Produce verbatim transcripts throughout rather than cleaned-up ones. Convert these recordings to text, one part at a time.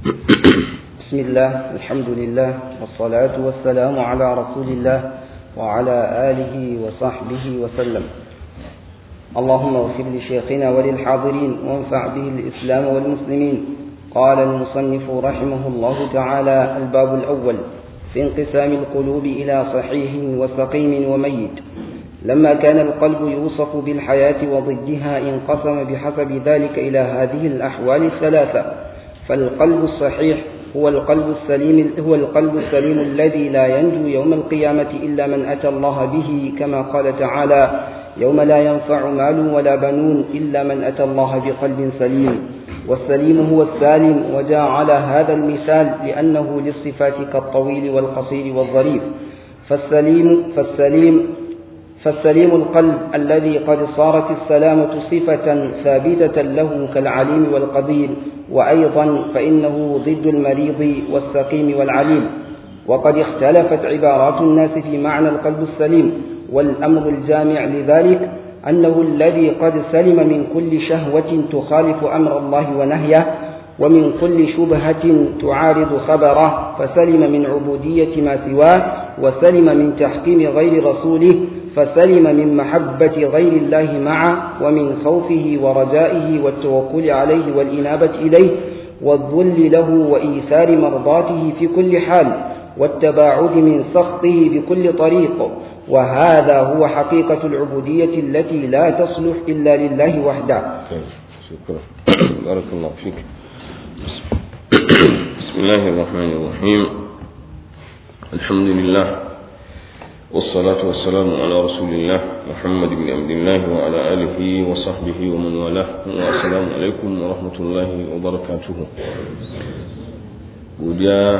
بسم الله الحمد لله والصلاة والسلام على رسول الله وعلى آله وصحبه وسلم. اللهم اغفر لشيخنا وللحاضرين وانفع به الإسلام والمسلمين. قال المصنف رحمه الله تعالى: الباب الأول في انقسام القلوب إلى صحيح وسقيم وميت. لما كان القلب يوصف بالحياة وضدها انقسم بحسب ذلك إلى هذه الأحوال الثلاثة. فالقلب الصحيح هو القلب السليم هو القلب السليم الذي لا ينجو يوم القيامة إلا من أتى الله به، كما قال تعالى: يوم لا ينفع مال ولا بنون إلا من أتى الله بقلب سليم. والسليم هو السالم، وجاء على هذا المثال لأنه للصفات كالطويل والقصير والظريف. فالسليم فالسليم فالسليم القلب الذي قد صارت السلامة صفة ثابتة له كالعليم والقدير. وأيضا فإنه ضد المريض والسقيم والعليم. وقد اختلفت عبارات الناس في معنى القلب السليم، والأمر الجامع لذلك أنه الذي قد سلم من كل شهوة تخالف أمر الله ونهيه، ومن كل شبهة تعارض خبره، فسلم من عبودية ما سواه، وسلم من تحكيم غير رسوله، فسلم من محبة غير الله معه، ومن خوفه ورجائه والتوكل عليه والإنابة إليه والذل له وإيثار مرضاته في كل حال، والتباعد من سخطه بكل طريق. وهذا هو حقيقة العبودية التي لا تصلح إلا لله وحده. شكرا. بارك الله فيك. بسم الله الرحمن الرحيم. الحمد لله والصلاة والسلام على رسول الله محمد بن عبد الله وعلى آله وصحبه ومن والاه. والسلام عليكم ورحمة الله وبركاته. godiya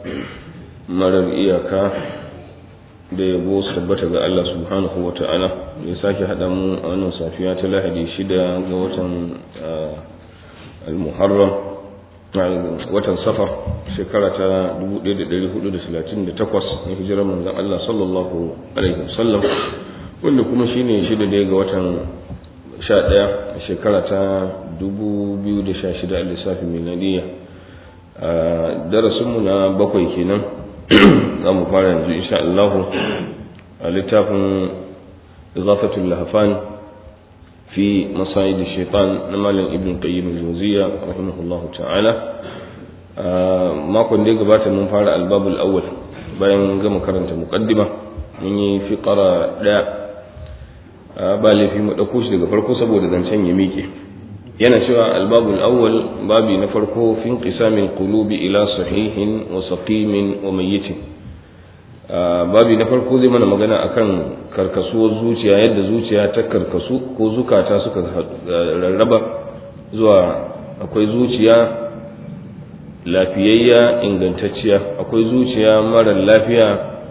marar iyaka da yabo tabbata ga Allah subhanahu wa ta'ala ya sake haɗa mu a wannan safiya ta Lahadi shida ga watan al-Muharram, watan Safar, shekara ta dubu ɗaya da ɗari hudu da talatin da takwas na hijirar manzon Allah sallallahu alaihi wasallam, wanda kuma shine shida da ga watan sha ɗaya shekara ta dubu biyu da sha shida a lissafin miladiyya. Darasinmu na bakwai kenan za mu fara yanzu insha Allah a littafin Ighathatul Lahfan fi Masayid Shaitan na Malam Ibn Qayyim al-Jawziyya rahimahullahu ta'ala. Makon da ya gabata mun fara albabul awwal bayan gama karanta muqaddima, mun yi fiqara daya, ba laifi mu dauko shi daga farko saboda zancen ya miƙe. yana cewa albabul awwal, babi na farko, fi inqisamil qulubi ila sahihin wa saqimin wa mayyitin. Babi na farko zai mana magana akan karkasuwar zuciya, yadda zuciya ta karkasu ko zukata suka rarraba zuwa akwai zuciya lafiyayya ingantacciya, akwai zuciya mara lafiya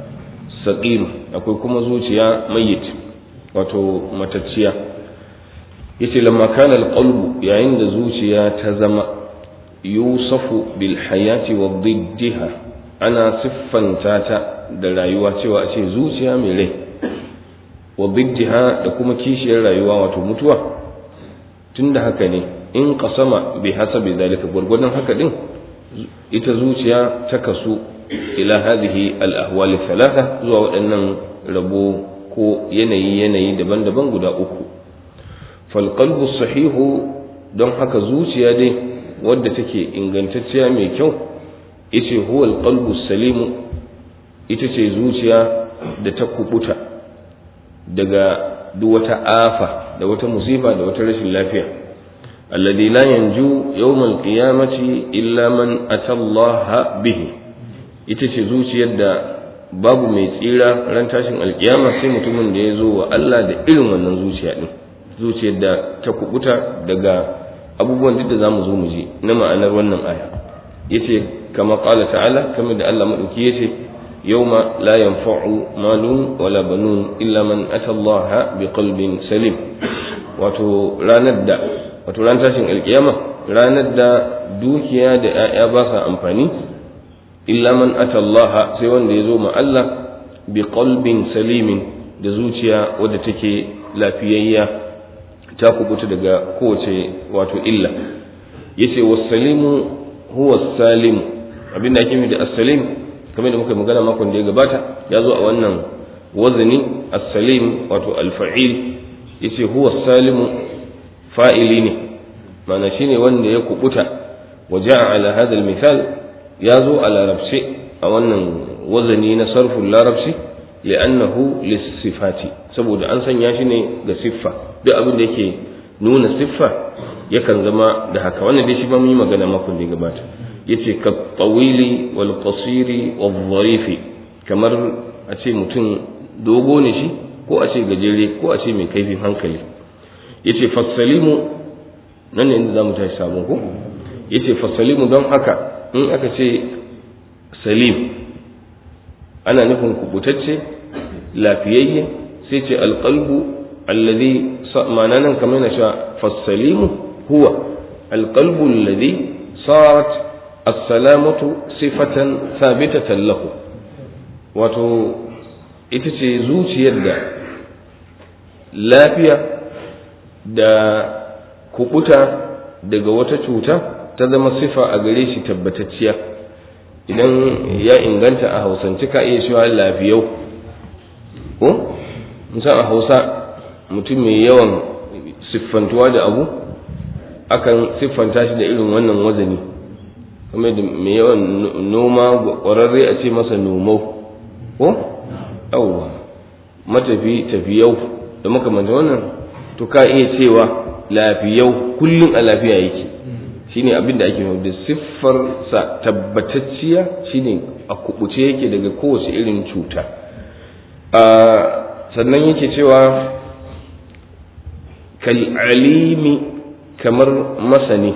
saqim, akwai kuma zuciya mayyit wato matacciya. yace lamma kana alqalbu, yayin da zuciya ta zama yusafu bil hayati wa diddiha, ana siffanta ta da rayuwa cewa ce zuciya mai rai, wa diddiha da kuma kishiyar rayuwa wato mutuwa. tunda haka ne in qasama bi hasabi zalika, gurgurdan haka din ita zuciya ta kasu ila hadhihi al ahwal thalatha, zuwa waɗannan rabo ko yanayi yanayi daban-daban guda uku. falƙalbu sahihu, don haka zuciya dai wadda take ingantacciya mai kyau, ita huwa alƙalbu salimu, ita ce zuciya da ta kubuta daga duk wata afa da wata musifa da wata rashin lafiya. alladhi la yanju yawmal qiyamati illa man atallaha bihi, ita ce zuciyar da babu mai tsira ran tashin alkiyama sai mutumin da ya zo wa Allah da irin wannan zuciya din, zuciyar da ta kubuta daga abubuwan duk da zamu zo mu ji na ma'anar wannan aya. yace kama qala ta'ala, kamar da Allah madauki yace yawma la yanfa'u malun wala banun illa man ata Allah biqalbin salim, wato ranar da wato ran tashin alkiyama, ranar da dukiya da 'ya'ya ba sa amfani, illa man ata Allah, sai wanda ya zo ma Allah biqalbin salimin, da zuciya wadda take lafiyayya ta kubuta daga kowace wato illa. yace wasalimu huwa salim abinda ake nufi da as-salim kamar da muka magana makon da ya gabata ya zo a wannan wazani as-salim wato al-fa'il yace huwa salimu fa'ili ne ma'ana shine wanda ya kubuta waja'a ala hadha al-misal ya zo a larabci a wannan wazani na sarful larabci li'annahu lis-sifati saboda an sanya shi ne ga siffa duk abin da yake nuna siffa yakan zama da haka wannan dai shi ba mun yi magana makon da ya gabata yace ka tawili wal qasiri wal dharifi kamar a ce mutum dogo ne shi ko a ce gajere ko a ce mai kaifin hankali yace fasalimu nan ne inda zamu tashi sabon ko yace fasalimu don haka in aka ce salim ana nufin kubutacce lafiyayye sai ce alqalbu alladhi ma'ana nan kamar na sha fasalimu huwa alqalbu alladhi sarat as-salamatu sifatan thabitatan lahu wato ita ce zuciyar da lafiya da kubuta daga wata cuta ta zama sifa a gare shi tabbatacciya idan ya inganta a hausance ka iya cewa lafiyau ko musan a hausa mutum mai yawan siffantuwa da abu akan siffanta shi da irin wannan wazani kuma da mai yawan noma ƙwararre a ce masa nomau ko yawwa matafi tafiyau da makamanta wannan to ka iya cewa lafiyau kullum a lafiya yake shine abin da ake da siffar sa tabbatacciya shine a kubuce yake daga kowace irin cuta a sannan yake cewa kal alimi kamar masani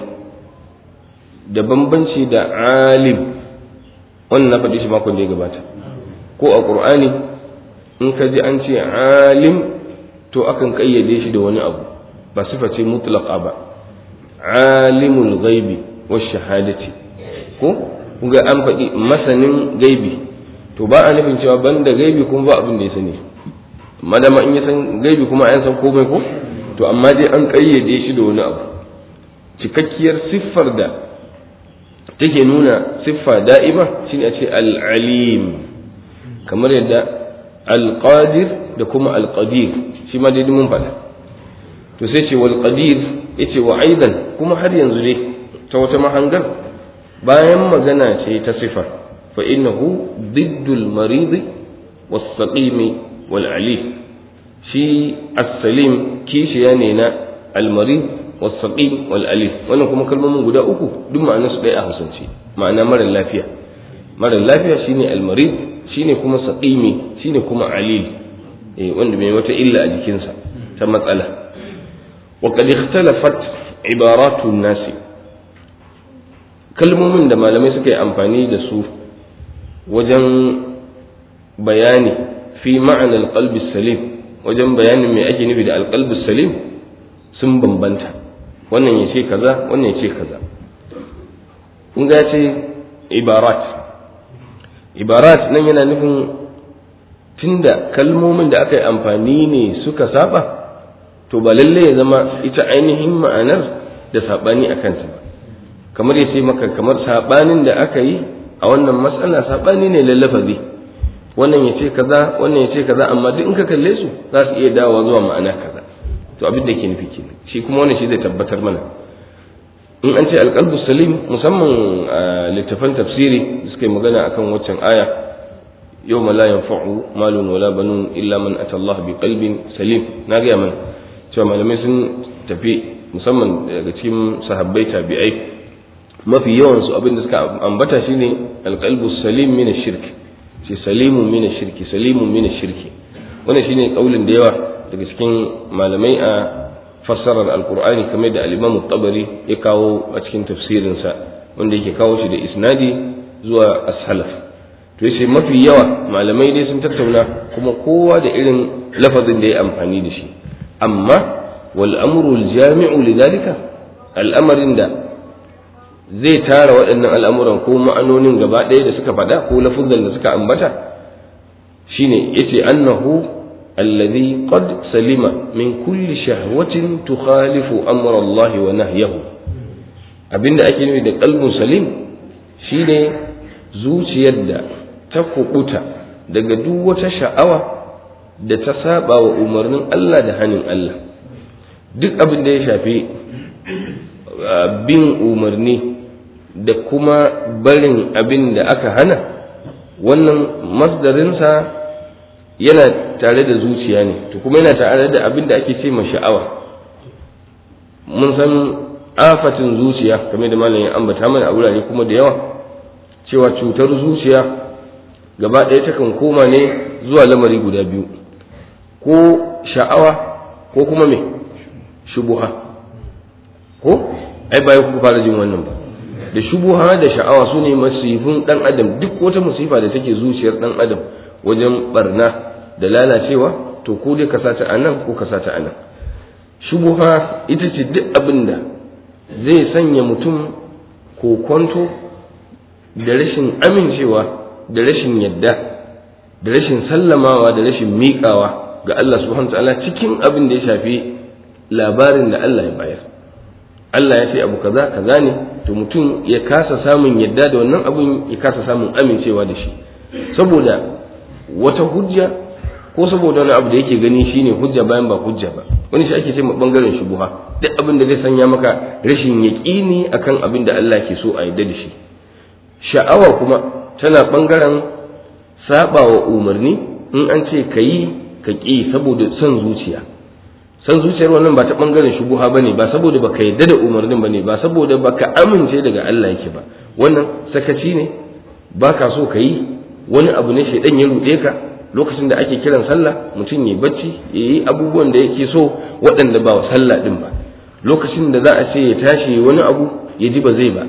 da bambanci da alim wannan na faɗi shi makon da ya gabata ko a ƙur'ani in ka ji an ce alim to akan ƙayyade shi da wani abu ba sifa ce mutlaqa ba alimul ghaibi wash shahadati ko kuga an faɗi masanin gaibi to ba a nufin cewa banda gaibi kuma ba abin da ya sani madama in ya san gaibi kuma an san komai ko to amma dai an ƙayyade shi da wani abu cikakkiyar siffar da take nuna siffa da'ima shine a ce al-alim kamar yadda al-qadir da kuma al-qadir shi ma dai mun faɗa to sai ce wal qadir yace wa aidan kuma har yanzu dai ta wata mahangar bayan magana ce ta sifa fa innahu diddul marid was saqim wal ali shi as-salim kishiya ne na al-marid was saqim wal ali wannan kuma kalmomin guda uku duk ma'anar su ɗaya a Hausance ma'ana mara lafiya mara lafiya shine al-marid shine kuma saqimi shine kuma alil eh wanda mai wata illa a jikinsa ta matsala wa qad ikhtalafat ibaratu an-nas kalmomin da malamai suka yi amfani da su wajen bayani fi ma'ana al-qalbi salim wajen bayanin me ake nufi da al-qalbi salim sun bambanta wannan yace kaza wannan yace kaza kun ga ce ibarat ibarat nan yana nufin tunda kalmomin da aka yi amfani ne suka saba to ba lalle ya zama ita ainihin ma'anar da sabani akan ta ba kamar yace maka kamar sabanin da aka yi a wannan matsala sabani ne lallafazi wannan yace kaza wannan yace kaza amma duk in ka kalle su za su iya dawowa zuwa ma'ana kaza to abin da yake nufi kenan shi kuma wannan shi zai tabbatar mana in an ce alqalbu salim musamman a littafan tafsiri suka yi magana akan waccan aya yawma la yanfa'u malun wala banun illa man ata Allah bi qalbin salim na ga mana cewa malamai sun tafi musamman daga cikin sahabbai tabi'ai mafi yawan su abin da suka ambata shine alqalbu salim min ash-shirk shi salimun min ash-shirk salimun min ash-shirk wannan shine kaulin da yawa daga cikin malamai a fassarar alkur'ani kamar da al-imam at-tabari ya kawo a cikin tafsirinsa wanda yake kawo shi da isnadi zuwa as-salaf to yace mafi yawa malamai dai sun tattauna kuma kowa da irin lafazin da ya amfani da shi amma wal amru al-jami'u lidhalika al'amarin da zai tara waɗannan al'amuran ko ma'anonin gaba ɗaya da suka faɗa ko lafuzan da suka ambata shine yace annahu الذي قد سلم من كل شهوة تخالف أمر الله ونهيه abinda ake nufi da qalbun salim shine zuciyar da ta kubuta daga duk wata sha'awa da ta saba wa umarnin Allah da hanin Allah. Duk abin da ya shafi bin umarni da kuma barin abin da aka hana, wannan masdarinsa yana tare da zuciya ne, to kuma yana tare da abin da ake ce ma sha'awa. Mun san afatin zuciya kamar da malamin ambata mana a wurare kuma da yawa, cewa cutar zuciya gaba ɗaya takan koma ne zuwa lamari guda biyu, ko sha'awa ko kuma me shubuha. Ko ai ba ku fara jin wannan ba, da shubuha da sha'awa su ne masifin ɗan adam. Duk wata musifa da take zuciyar ɗan adam wajen barna da lalacewa, to ko dai ka sata a nan ko ka sata a nan. Shubuha ita ce duk abin da zai sanya mutum kokonto da rashin amincewa da rashin yadda da rashin sallamawa da rashin miƙawa ga Allah subhanahu ta'ala cikin abin da ya shafi labarin da Allah ya bayar. Allah ya ce abu kaza kaza ne, to mutum ya kasa samun yadda da wannan abin, ya kasa samun amincewa da shi saboda wata hujja ko saboda wani abu da yake gani shine hujja bayan ba hujja ba. Wani shi ake ce bangaren shubuha, duk abin da zai sanya maka rashin yaqini akan abin da Allah ke so a yadda da shi. Sha'awa kuma tana bangaren sabawa umarni, in an ce kayi ka ki saboda son zuciya. San zuciyar wannan ba ta bangaren shubuha bane, ba saboda baka yadda da umarnin bane, ba saboda baka amince daga Allah yake ba. Wannan sakaci ne, baka so kayi wani abu ne shedan ya rude ka lokacin da ake kiran sallah, mutum ya bacci yayi abubuwan da yake so waɗanda ba sallah din ba. Lokacin da za a ce ya tashi wani abu ya ji ba zai ba.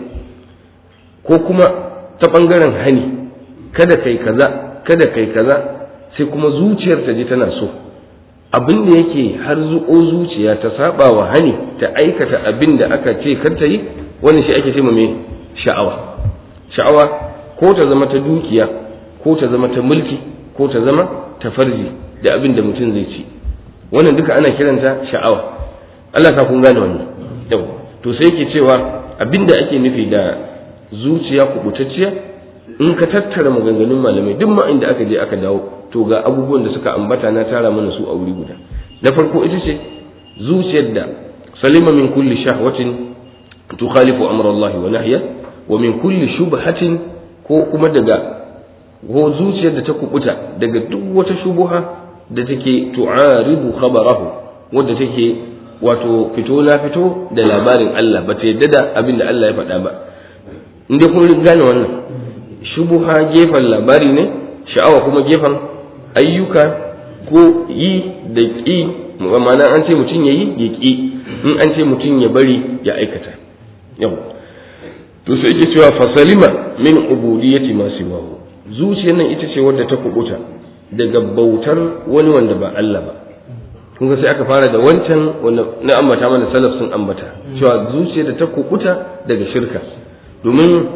Ko kuma ta bangaren hani, kada kai kaza kada kai kaza, sai kuma zuciyar ta ji tana so. Abin da yake har zuƙo zuciya ta saba wa hani, ta aikata abin da aka ce kar ta yi, wannan shi ake ce ma me sha'awa. Sha'awa ko ta zama ta dukiya, ko ta zama ta mulki, ko ta zama ta farji da abin da mutum zai ci, wannan duka ana kiranta sha'awa. Allah ka kun gane wannan. Yau to sai yake cewa abin da ake nufi da zuciya kubutacciya, in ka tattara maganganun malamai duk ma inda aka je aka dawo, to ga abubuwan da suka ambata na tara mana su a wuri guda. Na farko ita ce zuciyar da salima min kulli shahwatin tukhalifu amra Allah wa nahya, wa min kulli shubhatin, ko kuma daga ko zuciyar da ta kubuta daga duk wata shubuha da take tu'aribu khabarahu, wadda take wato fito na fito da labarin Allah, ba ta yadda da abin da Allah ya faɗa ba. Inda kun gane wannan, shubuha gefen labari ne, sha'awa kuma gefen ayyuka ko yi da ƙi. Ma'ana an ce mutum ya yi ya ƙi, in an ce mutum ya bari ya aikata. Yau to sai yake cewa fasalima min ubudiyyati ma siwahu, zuciyar nan ita ce wadda ta kubuta daga bautar wani wanda ba Allah ba. kun ga sai aka fara da wancan wanda na ambata mana salaf sun ambata cewa zuciyar da ta kubuta daga shirka, domin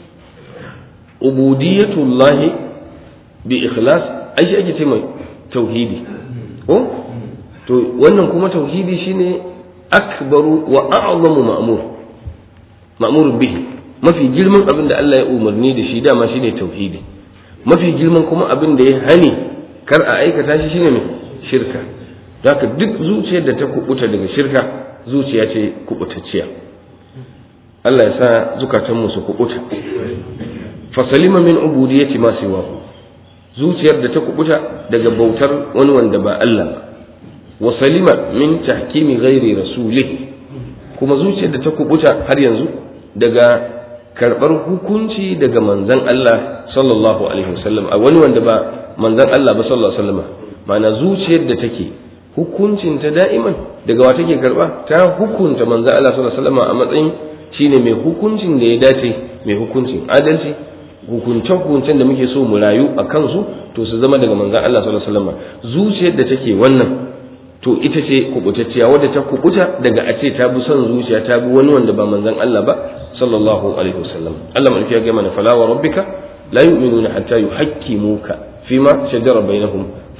ubudiyatullahi bi ikhlas ai shi ake ce mai tauhidi ko to wannan kuma tauhidi shine akbaru wa a'zamu ma'mur ma'mur bihi, mafi girman abin da Allah ya umarni da shi dama shine tauhidi, mafi girman kuma abin da ya hani kar a aikata shi shine mai shirka. Haka duk zuciyar da ta kubuta daga shirka zuciya ce kubutacciya. Allah ya sa zukatanmu su kubuta. Fasalima min ubudiyyati ma siwahu, zuciyar da ta kubuta daga bautar wani wanda ba Allah ba. Wa salima min tahkimi ghairi rasulih, kuma zuciyar da ta kubuta har yanzu daga karbar hukunci daga manzon Allah sallallahu alaihi wasallam, a wani wanda ba manzon Allah ba sallallahu alaihi wasallam. Ma'ana zuciyar da take hukuncin ta da'iman daga wa take karba, ta hukunta manzon Allah sallallahu alaihi wasallam a matsayin shine mai hukuncin da ya dace, mai hukuncin adalci, hukuncen hukuncen da muke so mu rayu a kansu to su zama daga manzon Allah sallallahu alaihi wasallam. Zuciyar da take wannan to ita ce kubutacciya, wadda ta kubuta daga a ce ta bi son zuciya, ta bi wani wanda ba manzon Allah ba sallallahu alaihi wasallam. Allah malaki ya ga mana fala wa rabbika la yu'minuna hatta yuhakkimuka fima shajara bainahum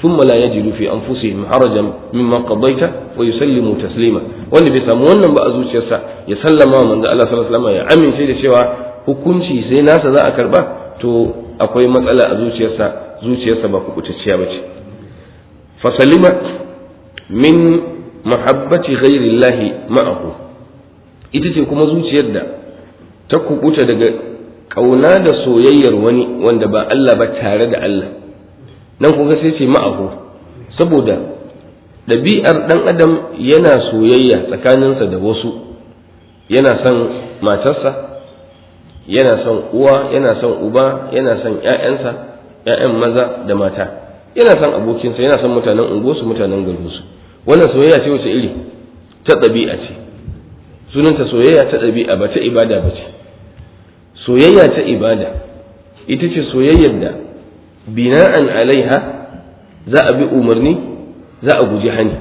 thumma la yajidu fi anfusihim harajan mimma qadaita wa yusallimu taslima wanda bai samu wannan ba a zuciyarsa ya sallama wa manzo Allah sallallahu alaihi wasallam ya amince da cewa hukunci sai nasa za a karba to akwai matsala a zuciyarsa zuciyarsa ba kubutacciya bace fa salima min mahabbati ghairi llahi ma'ahu ita ce kuma zuciyar da ta kubuta daga kauna da soyayyar wani wanda ba Allah ba tare da Allah nan kuga sai ce ma'ahu saboda ɗabi'ar ɗan adam yana soyayya tsakaninsa da wasu yana son matarsa yana son uwa yana son uba yana son ƴaƴansa ƴaƴan maza da mata yana son abokinsa yana son mutanen unguwarsu mutanen garinsu wannan soyayya ce wace iri ta ɗabi'a ce sunanta soyayya ta ɗabi'a ba ta ibada ba ce soyayya ta ibada ita ce soyayyar da bina'an alaiha za a bi umarni za a guji hani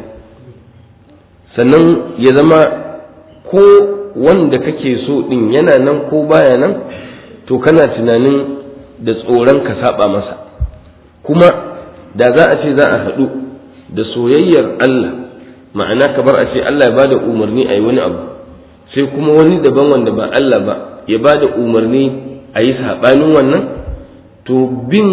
sannan ya zama ko wanda kake so din yana nan ko baya nan to kana tunanin da tsoron ka saba masa kuma da za a ce za a haɗu da soyayyar Allah ma'ana kamar a ce Allah ya bada umarni a yi wani abu sai kuma wani daban wanda ba Allah ba ya bada umarni a yi saɓanin wannan to bin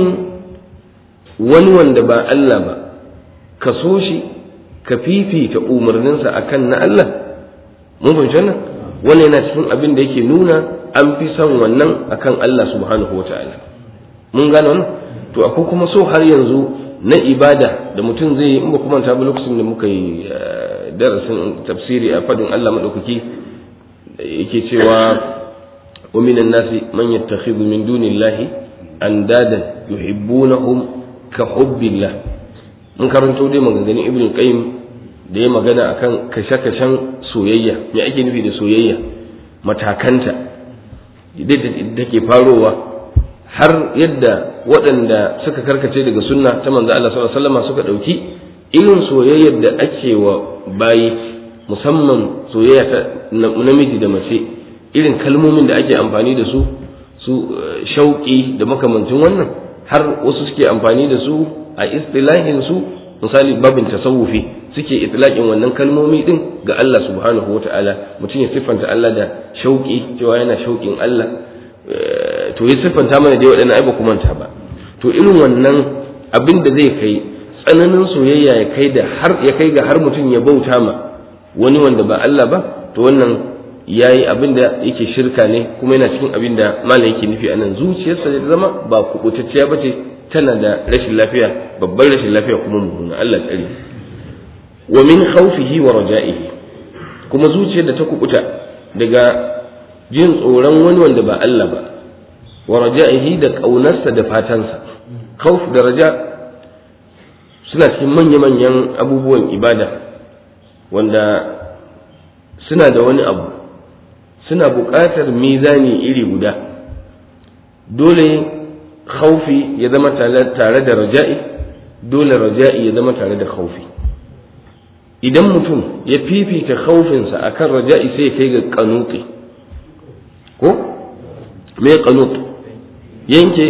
wani wanda ba Allah ba ka so shi ka fifita umarninsa akan na Allah mun fahimci wannan wannan yana cikin abin da yake nuna an fi son wannan akan Allah subhanahu wataala mun gane wannan to akwai kuma so har yanzu na ibada da mutum zai yi in ba kuma ta ba lokacin da muka yi darasin tafsiri a fadin Allah madaukaki yake cewa wa minan nasi man yattakhidhu min dunillahi andadan yuhibbunahum ka hubbillah mun karanto dai maganganun ibn qayyim da ya magana akan kashe-kashen soyayya me ake nufi da soyayya matakanta da take farowa har yadda waɗanda suka karkace daga sunna ta manzo Allah sallallahu alaihi wasallam suka dauki irin soyayyar da ake wa bayi musamman soyayya ta namiji da mace irin kalmomin da ake amfani da su su shauki da makamancin wannan har wasu suke amfani da su a istilahin su misali babin tasawufi suke itlaqin wannan kalmomi din ga Allah subhanahu wataala mutum ya siffanta Allah da shauki cewa yana shaukin Allah to ya siffanta mana dai waɗannan ai ba ku manta ba to irin wannan abin da zai kai tsananin soyayya ya kai da har ya kai ga har mutum ya bauta ma wani wanda ba Allah ba to wannan yayi abin da yake shirka ne kuma yana cikin abin da malam yake nufi anan zuciyarsa da zama ba kubutacciya bace tana da rashin lafiya babbar rashin lafiya kuma mummuna Allah tsare wa min khawfihi wa raja'ihi kuma zuciyar da ta kubuta daga jin tsoron wani wanda ba Allah ba wa raja'ihi da kaunarsa da fatansa khawf da raja suna cikin manya-manyan abubuwan ibada wanda suna da wani abu suna buƙatar mizani iri guda dole khaufi ya zama tare da raja'i dole raja'i ya zama tare da khaufi idan mutum ya fifita khaufinsa akan raja'i sai ya kai ga qanuti ko me qanut yanke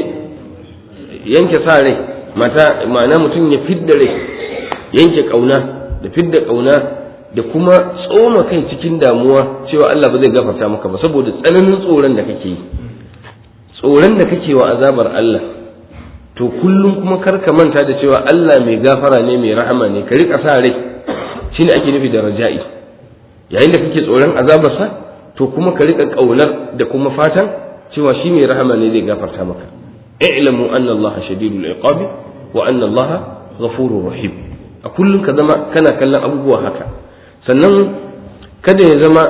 yanke sa rai mata ma'ana mutum ya fidda rai yanke kauna da fidda kauna da kuma tsoma kai cikin damuwa cewa Allah ba zai gafarta maka ba saboda tsananin tsoron da kake yi tsoron da kake wa azabar Allah to kullum kuma kar ka manta da cewa Allah mai gafara ne mai rahama ne ka rika sa rai shine ake nufi da raja'i yayin da kake tsoron azabarsa to kuma ka rika kaunar da kuma fatan cewa shi mai rahama ne zai gafarta maka i'lamu anna Allah shadidul iqabi wa anna Allah ghafurur rahim a kullum ka zama kana kallon abubuwa haka sannan kada ya zama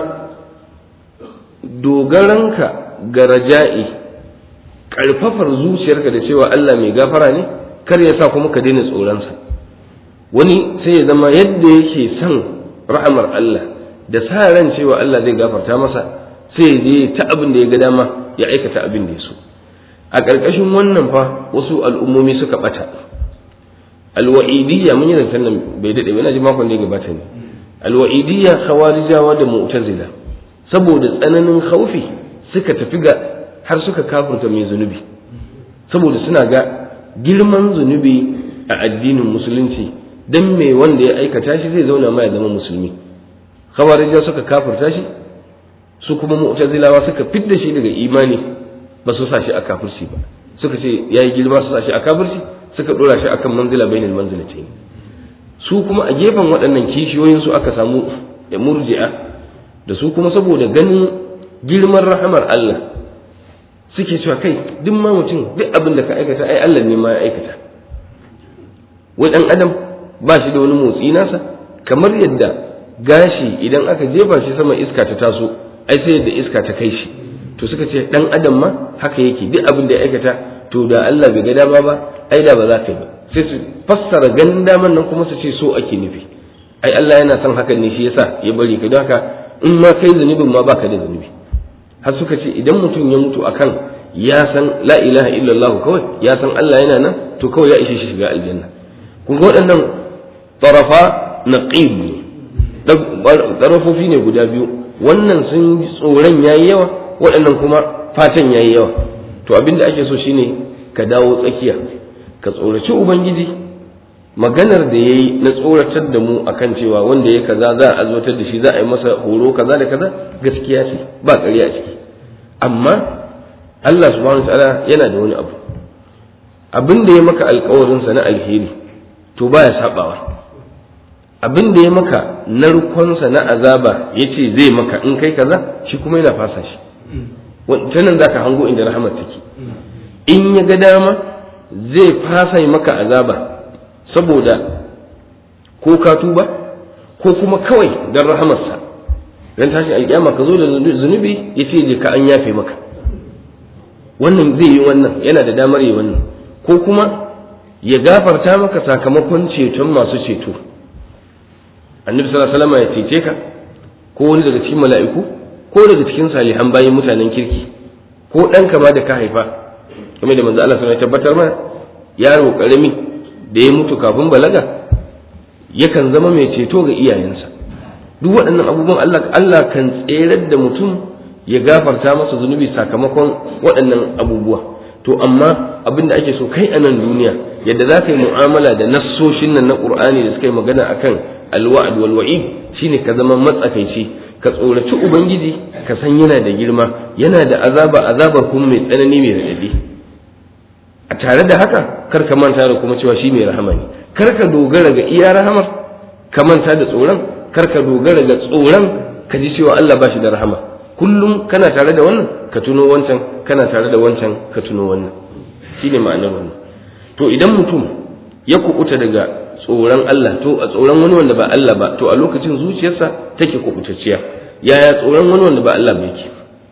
dogaranka ga raja'i karfafar zuciyarka da cewa Allah mai gafara ne kar ya sa kuma ka daina tsoronsa wani sai ya zama yadda yake son rahamar Allah da sa ran cewa Allah zai gafarta masa sai ya ta abin da ya ga dama ya aikata abin da ya so a ƙarƙashin wannan fa wasu al'ummomi suka bata alwa'idiyya mun yi zancen nan bai daɗe ba na ji makon da ya gabata ne alwa'idiyya khawarijawa da mu'tazila saboda tsananin khaufi suka tafi ga har suka kafurta mai zunubi saboda suna ga girman zunubi a addinin musulunci dan me wanda ya aikata shi zai zauna ma ya zama musulmi. Khawarija suka kafirta shi, su kuma mu'tazilawa suka fidda shi daga imani, ba su sa shi a kafirci ba, suka ce yayi girma su sa shi a kafirci, suka dora shi akan manzila bainal manzilatayn. Su kuma a gefen waɗannan kishiyoyin su aka samu da murji'a, da su kuma saboda ganin girman rahamar Allah suke cewa kai duk ma mutum duk abin da ka aikata ai Allah ne ma ya aikata. Wai dan adam ba shi da wani motsi nasa, kamar yadda gashi idan aka jefa shi sama iska ta taso ai sai yadda iska ta kai shi. To suka ce dan adam ma haka yake, duk abin da ya aikata to da Allah bai ga dama ba ai da ba za ka yi ba. Sai su fassara ganin daman nan kuma su ce so ake nufi, ai Allah yana son hakan ne shi yasa ya bari ka, don haka in ma kai zunubin ma baka da zunubi. Har suka ce idan mutum ya mutu akan ya san la ilaha illallah kawai, ya san Allah yana nan, to kawai ya ishe shi shiga aljanna. kun ga waɗannan tarafa naqib ne, tarafofi ne guda biyu, wannan sun tsoron yayi yawa, waɗannan kuma fatan yayi yawa. To abinda ake so shine ka dawo tsakiya, ka tsoraci ubangiji. Maganar da yayi na tsoratar da mu akan cewa wanda ya kaza za a azotar da shi, za a yi masa horo kaza da kaza, gaskiya ce, ba ƙarya a ciki. Amma Allah subhanahu wataala yana da wani abu, abin da ya maka alƙawarin sa na alheri to baya sabawa, abin da ya maka narkon sa na azaba yace zai maka in kai kaza, shi kuma yana fasa shi. Wannan nan zaka hango inda rahmat take. In ya ga dama zai fasa maka azaba saboda ko ka tuba, ko kuma kawai don rahamarsa dan tashi alƙiyama ka zo da zunubi ya ce je ka an yafe maka. Wannan zai yi wannan, yana da damar yi wannan, ko kuma ya gafarta maka sakamakon ceton masu ceto. Annabi sallallahu alaihi wasallam ya cece ka, ko wani daga cikin mala'iku, ko daga cikin salihan bayin mutanen kirki, ko ɗanka ma da ka haifa, kuma da manzo Allah sallallahu alaihi wasallam ya tabbatar mana yaro karami da ya mutu kafin balaga yakan zama mai ceto ga iyayensa. Duk waɗannan abubuwan Allah Allah kan tserar da mutum ya gafarta masa zunubi sakamakon waɗannan abubuwa. To amma abin da ake so kai a nan duniya, yadda za ka yi mu'amala da nassoshin nan na Qur'ani da suka yi magana akan alwa'd wal wa'id, shine ka zama matsakaici, ka tsoraci ubangiji, ka san yana da girma, yana da azaba, azabar kuma mai tsanani mai radadi. A tare da haka kar ka manta da kuma cewa shi mai rahama ne. Kar ka dogara ga iya rahamar ka manta da tsoron, kar ka dogara ga tsoron ka ji cewa Allah ba shi da rahama. Kullum kana tare da wannan ka tuno wancan, kana tare da wancan ka tuno wannan. Shine ma'anar wannan. To idan mutum ya kubuta daga tsoron Allah, to a tsoron wani wanda ba Allah ba, to a lokacin zuciyarsa take kubutacciya. Yaya tsoron wani wanda ba Allah ba yake?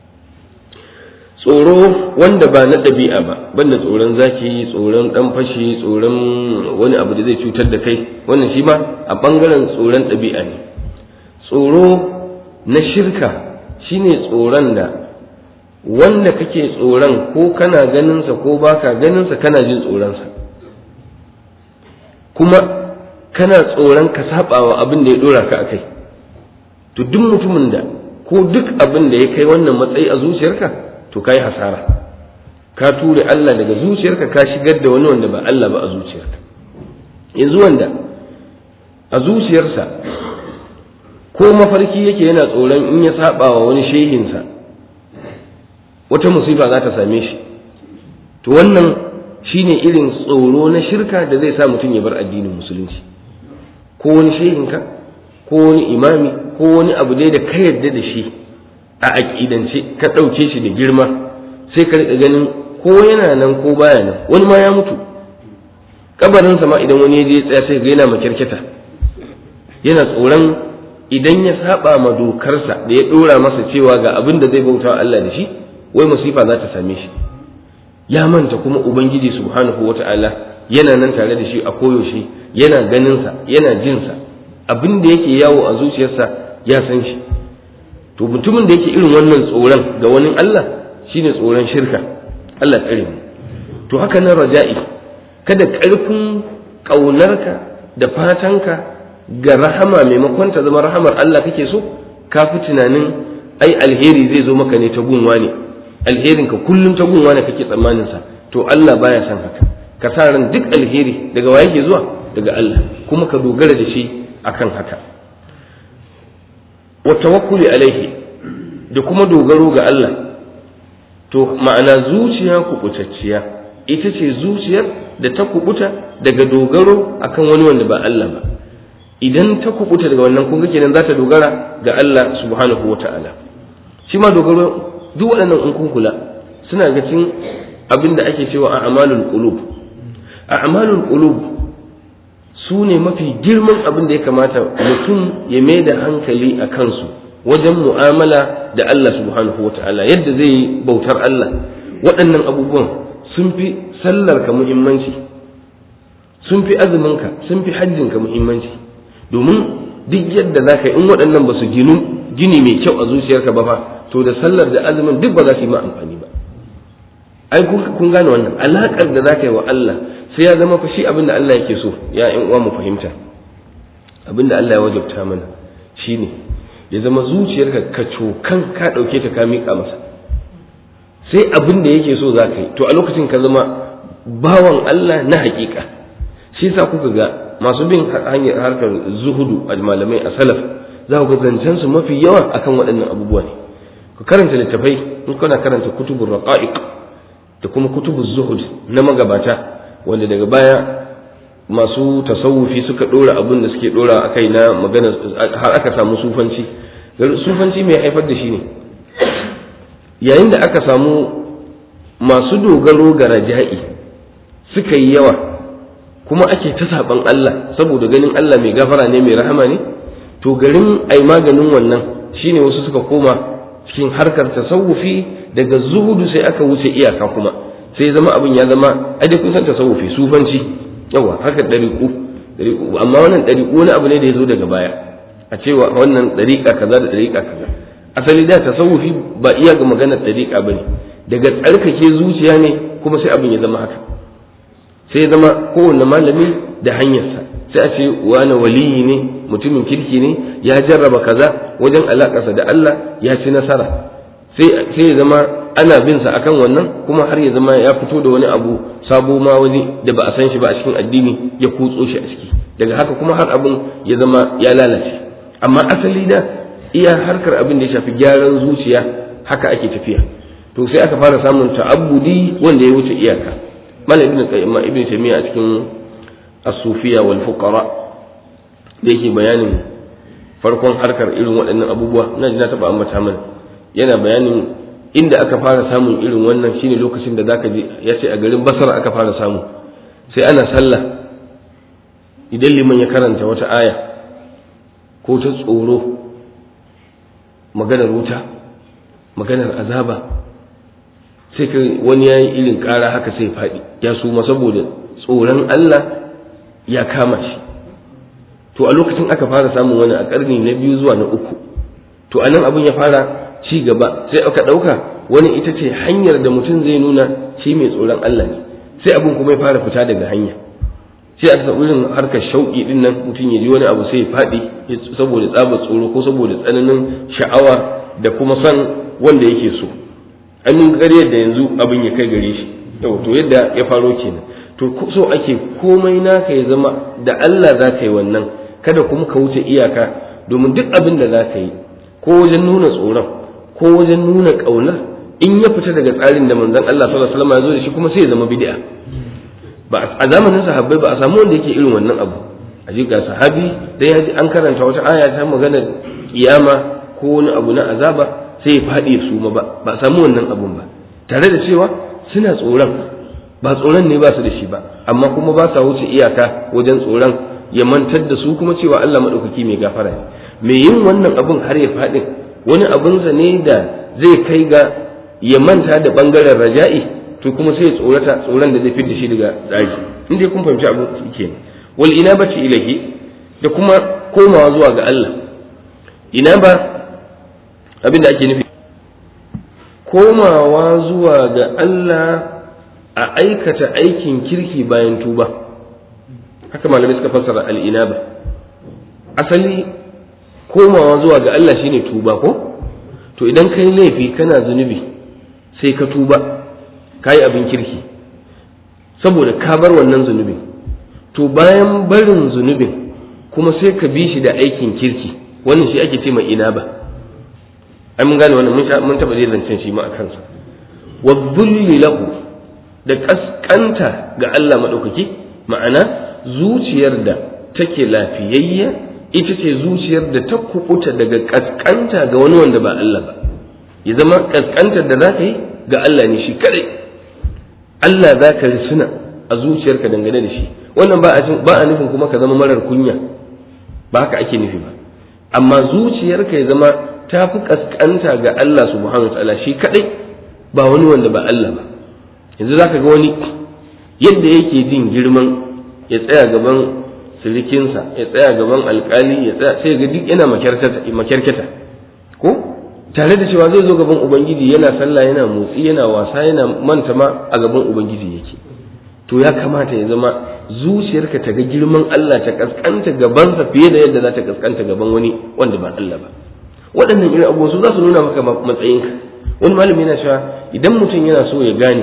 Tsoro wanda ba na ɗabi'a ba, banda tsoron zaki, tsoron ɗan fashi, tsoron wani abu da zai cutar da kai, wannan shi ma a ɓangaren tsoron ɗabi'a ne. Tsoro na shirka shine tsoron da wanda kake tsoron ko kana ganinsa ko baka ganinsa kana jin tsoronsa, kuma kana tsoron ka saɓawa abin da ya ɗora ka a kai. To duk mutumin da ko duk abin da ya kai wannan matsayi a zuciyarka, to kai hasara, ka ture Allah daga zuciyarka ka shigar da wani wanda ba Allah ba a zuciyarka. Yanzu wanda a zuciyarsa ko mafarki yake yana tsoron in ya saba wa wani shehinsa wata musiba za ta same shi, to wannan shine irin tsoro na shirka da zai sa mutum ya bar addinin musulunci. Ko wani shehinka, ko wani imami, ko wani abu dai da ka yarda da shi a aƙidance ka ɗauke shi da girma, sai ka riƙa ganin ko yana nan ko baya nan. Wani ma ya mutu, kabarinsa ma idan wani ya je tsaya sai ga yana makyarkyata, yana tsoron idan ya saba ma dokarsa da ya ɗora masa cewa ga abin da zai bauta wa Allah da shi, wai musifa za ta same shi. Ya manta kuma ubangiji subhanahu wata'ala yana nan tare da shi a koyaushe, yana ganinsa, yana jinsa, abin da yake yawo a zuciyarsa ya san shi. To mutumin da yake irin wannan tsoron ga wani Allah shine tsoron shirka. Allah tsare mu. To haka nan raja'i, kada ƙarfin ƙaunarka da fatanka ga rahama maimakon ta zama rahamar Allah kake so, ka fi tunanin ai alheri zai zo maka ne ta gunwa ne, alherin ka kullum ta gunwa ne kake tsammanin sa. To Allah baya son haka. ka sa ran duk alheri daga waye ke zuwa daga Allah kuma ka dogara da shi akan haka wa tawakkuli alaihi da kuma dogaro ga Allah to ma'ana zuciya kubutacciya ita ce zuciyar da ta kubuta daga dogaro akan wani wanda ba Allah ba idan ta kubuta daga wannan kun ga kenan za ta dogara ga Allah subhanahu wata'ala shi ma dogaro duk waɗannan in kun kula suna ga cikin abin da ake cewa a'malul qulub a'malul qulub su ne mafi girman abin da ya kamata mutum ya mai da hankali a kansu wajen mu'amala da Allah subhanahu wata'ala yadda zai yi bautar Allah waɗannan abubuwan sun fi sallarka muhimmanci sun fi azuminka sun fi hajjinka muhimmanci domin duk yadda za ka yi in waɗannan ba su ginu gini mai kyau a zuciyarka ba fa to da sallar da azumin duk ba za su yi ma amfani ba ai kun gane wannan alaƙar da za ka yi wa Allah sai ya zama fa shi abin da Allah yake so ya in uwa mu fahimta abin da Allah ya wajabta mana shine ya zama zuciyarka ka cokan ka ɗauke ta ka miƙa masa sai abin da yake so za ka yi to a lokacin ka zama bawan Allah na haƙiƙa shi sa kuka ga masu bin hanyar harkar zuhudu a malamai a salaf za ku ga zancen su mafi yawa akan waɗannan abubuwa ne ku karanta littafai in kana karanta kutubur raqa'iq da kuma kutubuz zuhud na magabata wanda daga baya masu tasawufi suka dora abin da suke dora akai na magana har aka samu sufanci sufanci mai haifar da shi ne yayin da aka samu masu dogaro ga raja'i suka yi yawa kuma ake ta saban Allah saboda ganin Allah mai gafara ne mai rahama ne to garin ai maganin wannan shine wasu suka koma cikin harkar tasawufi daga zuhudu sai aka wuce iyaka kuma sai zama abin ya zama ai dai kun san tasawufi sufanci yawa harkar dariku dariku amma wannan dariku wani abu ne da yazo daga baya a cewa wannan dariqa kaza da dariqa kaza asali da tasawufi ba iya ga maganar dariqa bane daga tsarkake zuciya ne kuma sai abin ya zama haka sai ya zama kowanne malami da hanyarsa sai a ce wani waliyi ne mutumin kirki ne ya jarraba kaza wajen alakarsa da Allah ya ci nasara sai sai ya zama ana bin sa akan wannan kuma har ya zama ya fito da wani abu sabo ma wani da ba a san shi ba a cikin addini ya kutso shi a ciki daga haka kuma har abin ya zama ya lalace amma asali da iya harkar abin da ya shafi gyaran zuciya haka ake tafiya to sai aka fara samun ta'abbudi wanda ya wuce iyaka malam ibn qayyim ibn taymiya a cikin as-sufiyya wal fuqara da yake bayanin farkon harkar irin waɗannan abubuwa na ji na taba ambata mana yana bayanin inda aka fara samun irin wannan shine lokacin da zaka ji ya ce a garin Basra aka fara samu sai ana sallah idan liman ya karanta wata aya ko ta tsoro maganar wuta maganar azaba sai ka wani yayi irin ƙara haka sai faɗi ya suma saboda tsoron Allah ya kama shi to a lokacin aka fara samun wani a ƙarni na biyu zuwa na uku to anan abin ya fara ci gaba sai aka ɗauka wani ita ce hanyar da mutum zai nuna shi mai tsoron Allah ne sai abin kuma ya fara fita daga hanya sai aka irin harkar shauƙi din nan mutum ya ji wani abu sai ya faɗi saboda tsabar tsoro ko saboda tsananin sha'awa da kuma san wanda yake so an mun gare da yanzu abin ya kai gare shi to yadda ya faro kenan to so ake komai naka ya zama da Allah za ka yi wannan kada kuma ka wuce iyaka domin duk abin da za ka yi ko wajen nuna tsoron ko wajen nuna ƙaunar in ya fita daga tsarin da manzon Allah sallallahu alaihi wasallam ya zo da shi kuma sai ya zama bid'a ba a zamanin sahabbai ba a samu wanda yake irin wannan abu a ji ga sahabi dan ya ji an karanta wata aya ta magana kiyama ko wani abu na azaba sai ya faɗi ya suma ba ba a samu wannan abun ba tare da cewa suna tsoron ba tsoron ne ba su da shi ba amma kuma ba sa wuce iyaka wajen tsoron ya mantar da su kuma cewa Allah madaukaki mai gafara ne mai yin wannan abun har ya faɗi wani abunsa ne da zai kai ga ya manta da bangaren raja'i to kuma sai ya tsorata tsoron da zai fitar da shi daga tsari in dai kun fahimci abin shi kenan wal inabati ilahi da kuma komawa zuwa ga Allah inaba abin da ake nufi komawa zuwa ga Allah a aikata aikin kirki bayan tuba haka malamai suka fassara al-inaba asali komawa zuwa ga Allah shine tuba ko to idan kai laifi kana zunubi sai ka tuba kai abin kirki saboda ka bar wannan zunubin. To bayan barin zunubin kuma sai ka bi shi da aikin kirki, wannan shi ake ce mai inaba. ai mun gane wannan mun taba zai zancen shi ma a kansa. wa dhulli lahu, da kaskanta ga Allah madaukaki, ma'ana zuciyar da take lafiyayya ita ce zuciyar da ta kubuta daga kaskanta ga wani wanda ba Allah ba. Ya zama kaskantar da zaka yi ga Allah ne shi kadai, Allah zaka risuna a zuciyarka dangane da shi. wannan ba a ba a nufin kuma ka zama marar kunya, ba haka ake nufi ba, amma zuciyarka ya zama ta fi kaskanta ga Allah subhanahu wataala shi kadai, ba wani wanda ba Allah ba. yanzu zaka ga wani yadda yake jin girman ya tsaya gaban silikinsa, ya tsaya gaban alkali, ya tsaya sai ga duk yana makyarkata ko tare da cewa zai zo gaban ubangiji yana sallah, yana motsi, yana wasa, yana manta ma a gaban ubangiji yake. to ya kamata ya zama zuciyarka ta ga girman Allah, ta kaskanta gabansa fiye da yadda za ta kaskanta gaban wani wanda ba Allah ba. waɗannan irin abubuwan su za su nuna maka matsayinka. wani malami yana cewa idan mutum yana so ya gane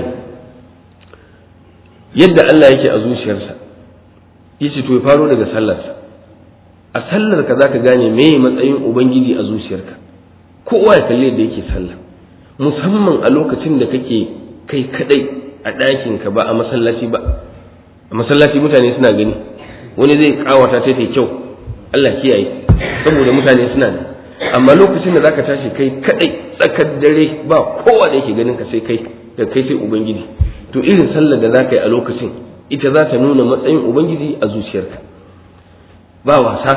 yadda Allah yake a zuciyarsa, yace to ya faro daga sallarsa. a sallarka zaka gane meye matsayin ubangiji a zuciyarka. kowa ya kalle yadda yake sallah, musamman a lokacin da kake kai kadai a ɗakinka, ba a masallaci ba. a masallaci mutane suna gani, wani zai kawata ta ta kyau, Allah kiyaye, saboda mutane suna ne. amma lokacin da zaka tashi kai kadai tsakar dare, ba kowa da yake ganin ka sai kai da kai sai ubangiji, to irin sallar da zaka yi a lokacin ita za ta nuna matsayin ubangiji a zuciyarka. ba wasa,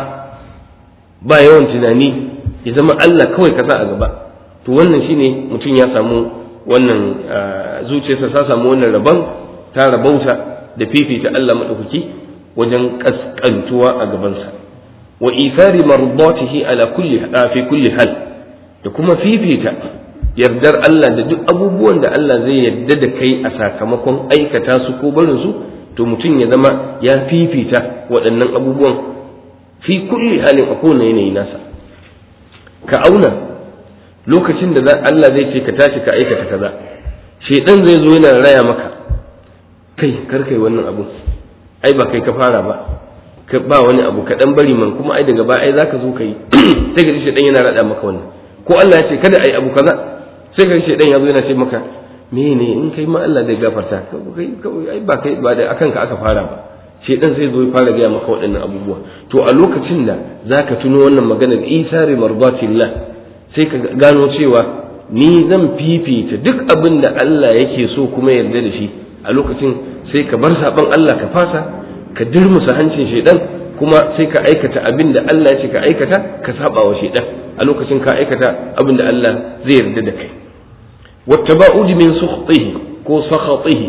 ba yawan tunani, ya zama Allah kawai ka sa a gaba. to wannan shine mutum ya samu wannan zuciyarsa ta samu wannan rabon, ta rabauta da fifita Allah madaukaki wajen kaskantuwa a gabansa. wa ithari mardatihi ala kulli fi kulli hal, da kuma fifita yardar Allah da duk abubuwan da Allah zai yarda da kai a sakamakon aikata su ko barin su. to mutum ya zama ya fifita waɗannan abubuwan fi kulli halin, a kowane yanayi nasa. ka auna lokacin da Allah zai ce ka tashi ka aikata kaza, shedan zai zo yana raya maka kai kar kai wannan abu, ai ba kai ka fara ba, ka ba wani abu ka dan bari man, kuma ai daga ba ai zaka zo kai sai ka ji shedan yana rada maka wannan. ko Allah ya ce kada ai abu kaza, sai ka ji shedan ya zo yana ce maka mene in kai ma Allah zai gafarta kai ai ba kai ba da akan ka aka fara ba. shedan sai zo ya fara gaya maka waɗannan abubuwa. to a lokacin da zaka tuno wannan maganar isari mardatillah, sai ka gano cewa ni zan fifita duk abin da Allah yake so kuma yarda da shi. a lokacin sai ka bar saban Allah, ka fasa, ka dirmusa hancin shedan, kuma sai ka aikata abin da Allah ya ce ka aikata, ka saba wa shedan. a lokacin ka aikata abin da Allah zai yarda da kai. wattaba'ud min sukhtihi ko sakhatihi,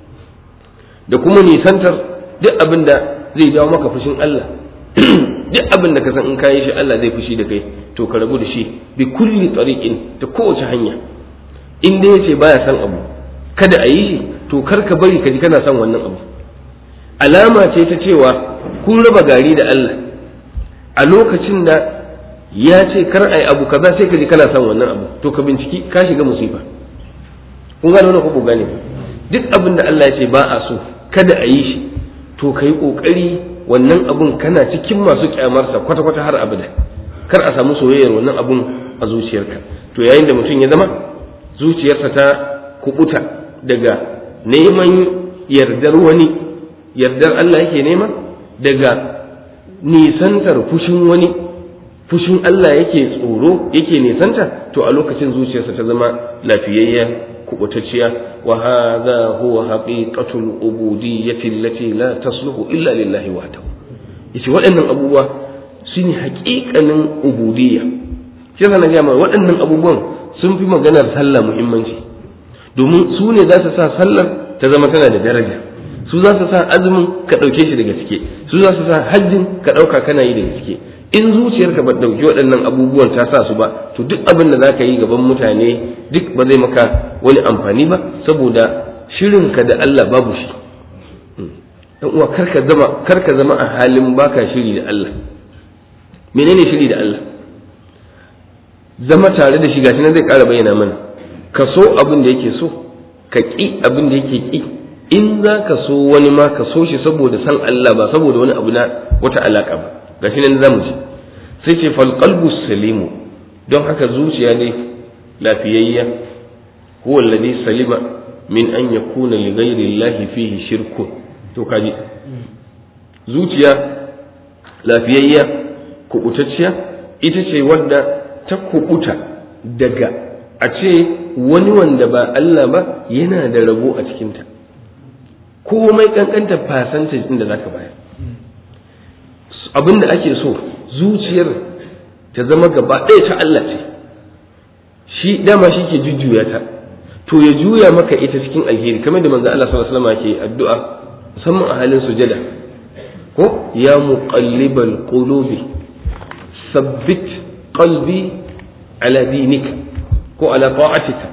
da kuma nisantar duk abin da zai jawo maka fushin Allah. duk abin da ka san in kayi shi Allah zai fushi da kai, to ka rabu da shi bi kulli tariqin, ta kowace hanya. in dai yace baya san abu kada a yi shi, to kar ka bari ka ji kana son wannan abu. alama ce ta cewa kun raba gari da Allah. a lokacin da ya ce kar ai abu kaza sai ka ji kana son wannan abu, to ka binciki ka shiga musifa. kun gane wannan ko ku gane? duk abin da Allah ya ce ba a so kada a yi shi, to kai kokari wannan abun kana cikin masu kyamarsa kwata-kwata har abada, kar a samu soyayyar wannan abun a zuciyarka. to yayin da mutum ya zama zuciyarsa ta kubuta daga neman yardar wani, yardar Allah yake nema, daga nisantar fushin wani, fushin Allah yake tsoro yake nisanta, to a lokacin zuciyarsa ta zama lafiyayya kubutacciya. wa hadha huwa haqiqatul ubudiyyati allati la tasluhu illa lillahi wahdahu. yace waɗannan abubuwa shine haƙiƙanin ubudiyya. shi yasa na ga ma waɗannan abubuwan sun fi maganar sallah muhimmanci, domin su ne za su sa sallar ta zama tana da daraja, su za su sa azumin ka ɗauke shi daga cike, su za su sa hajjin ka ɗauka kana yi daga cike. in zuciyarka ba ɗauki waɗannan abubuwan ta sa su ba, to duk abin da za ka yi gaban mutane duk ba zai maka wani amfani ba, saboda shirinka da Allah babu shi. ɗan uwa karka zama karka zama a halin baka shiri da Allah. menene shiri da Allah? zama tare da shi, gashi nan zai ƙara bayyana mana. ka so abin da yake so, ka ƙi abin da yake ƙi, in za ka so wani ma ka so shi saboda san Allah ba saboda wani abu na wata alaka ba gashi nan zamu ji sai ce fal qalbu salimu don haka zuciya ne lafiyayya huwa alladhi salima min an yakuna li ghayri Allah fihi shirkun to kaji zuciya lafiyayya kubutacciya ita ce wadda ta kubuta daga a ce wani wanda ba Allah ba yana da rabo a cikinta komai kankanta percentage din da zaka bayar abinda ake so zuciyar ta zama gaba ɗaya ta Allah ce shi dama shi ke jujjuya ta to ya juya maka ita cikin alheri kamar da manzo Allah sallallahu alaihi wasallam ke addu'a musamman a halin sujada ko ya muqallibal qulubi sabbit qalbi ala dinika ko ala ta'atika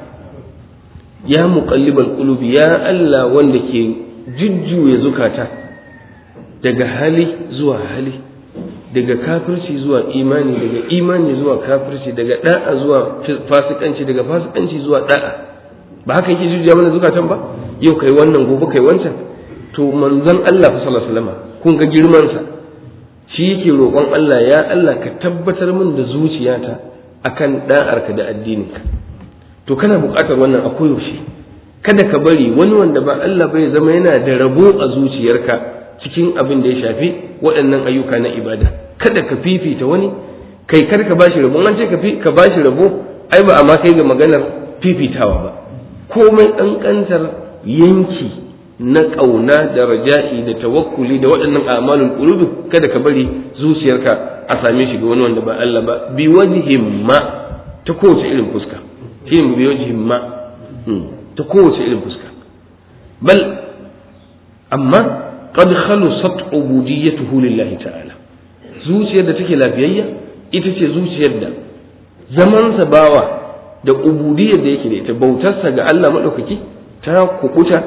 ya muqallibal qulubi ya Allah wanda ke jujjuya zukata daga hali zuwa hali daga kafirci zuwa imani daga imani zuwa kafirci daga da'a zuwa fasikanci daga fasikanci zuwa da'a ba haka yake jujjuya mana zukatan ba yau kai wannan gobe kai wancan to manzon Allah sallallahu alaihi wasallam kun ga girman sa shi yake roƙon Allah ya Allah ka tabbatar min da zuciyata akan da'arka da addininka to kana buƙatar wannan a koyaushe kada ka bari wani wanda ba Allah bai zama yana da rabo a zuciyarka cikin abin da ya shafi waɗannan ayyuka na ibada kada ka fifita wani kai kar ka bashi rabo an ce ka fi ka bashi rabo ai ba amma kai ga maganar fifitawa ba komai ƙanƙantar yanki na ƙauna da raja'i da tawakkuli da waɗannan amalul qulubi kada ka bari zuciyarka a same shi ga wani wanda ba Allah ba bi wajhin ma ta kowace irin fuska shi ne bi wajhin ma ta kowace irin fuska bal amma qad khalusat ubudiyyatuhu lillahi ta'ala zuciyar da take lafiyayya ita ce zuciyar da zaman sa bawa da ubudiyyar da yake da ita bautarsa ga Allah madaukaki ta kukuta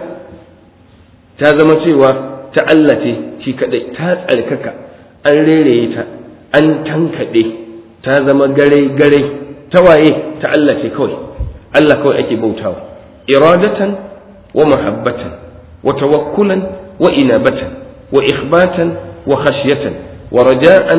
ta zama cewa ta Allah ce shi kadai ta tsarkaka an rereye ta an tankade ta zama gare gare ta waye ta Allah ce kawai Allah kawai ake bautawa iradatan wa mahabbatan wa tawakkulan wa inabatan wa ikhbatan wa khashyatan wa raja'an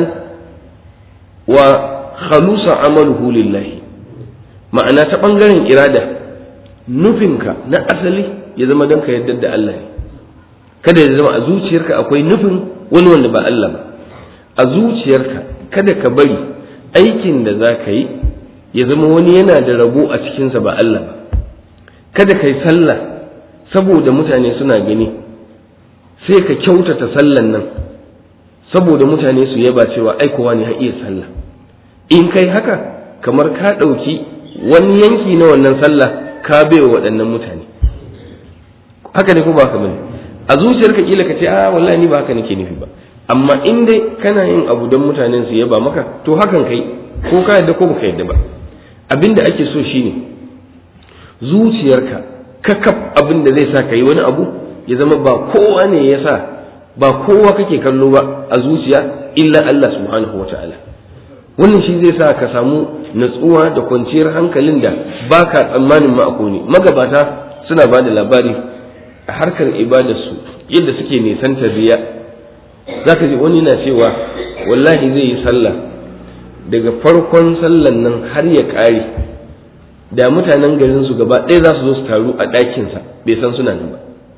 wa khalusa amaluhu lillahi ma'ana ta bangaren irada nufinka na asali ya zama don ka yarda da Allah ne kada ya zama a zuciyarka akwai nufin wani wanda ba Allah ba a zuciyarka kada ka bari aikin da za ka yi ya zama wani yana da rabo a cikinsa ba Allah ba kada ka yi sallah saboda mutane suna gani sai ka kyautata sallan nan saboda mutane su yaba cewa ai kowa ne ya iya sallah in kai haka kamar ka ɗauki wani yanki na wannan sallah ka baiwa waɗannan mutane haka ne ko ba ka bane a zuciyarka kila ka ce a wallahi ni ba haka nake nufi ba amma in dai kana yin abu don mutanen su yaba maka to hakan kai ko ka yadda ko baka yadda ba abinda ake so shine zuciyarka kakaf abin da zai sa ka yi wani abu ya zama ba kowa ne ya sa ba kowa kake kallo ba a zuciya illa Allah subhanahu wataala wannan shi zai sa ka samu natsuwa da kwanciyar hankalin da baka tsammanin ma akwai ne magabata suna ba da labari a harkar ibadarsu yadda suke nisantar riya za ka ji wani na cewa wallahi zai yi sallah daga farkon sallan nan har ya ƙare da mutanen garinsu gaba ɗaya za su zo su taru a ɗakinsa bai san suna nan ba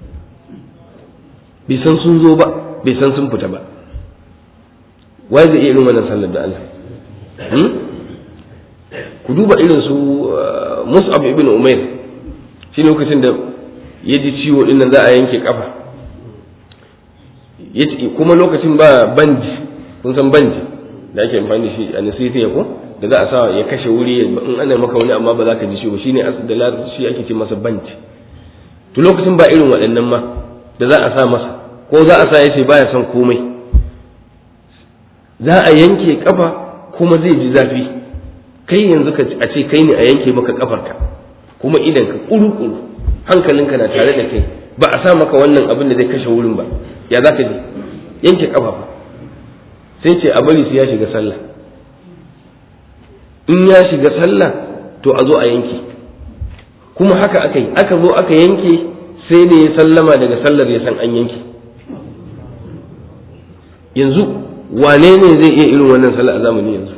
bai san sun zo ba bai san sun fita ba wai zai iya irin wannan sallar da Allah ku duba irin su Mus'ab ibn Umair shi lokacin da ya ji ciwo din nan za a yanke kafa kuma lokacin ba banji kun san banji da ake amfani da shi a anesthesia ko da za a sa ya kashe wuri in ana maka wani amma ba za ka ji ciwo shine da larabci shi ake ce masa banji to lokacin ba irin waɗannan ma da za a sa masa ko za a sa ya ce baya son komai za a yanke kafa kuma zai ji zafi kai yanzu ka a ce kai ne a yanke maka kafarka kuma idan ka kuru-kuru hankalinka na tare da kai ba a sa maka wannan abin da zai kashe wurin ba ya za ka ji yanke kafa ba sai ce a bari su ya shiga sallah in ya shiga sallah to a zo a yanke kuma haka aka yi aka zo aka yanke sai da ya sallama daga sallar ya san an yanki. Yanzu wane ne zai iya irin wannan sallar a zamani yanzu?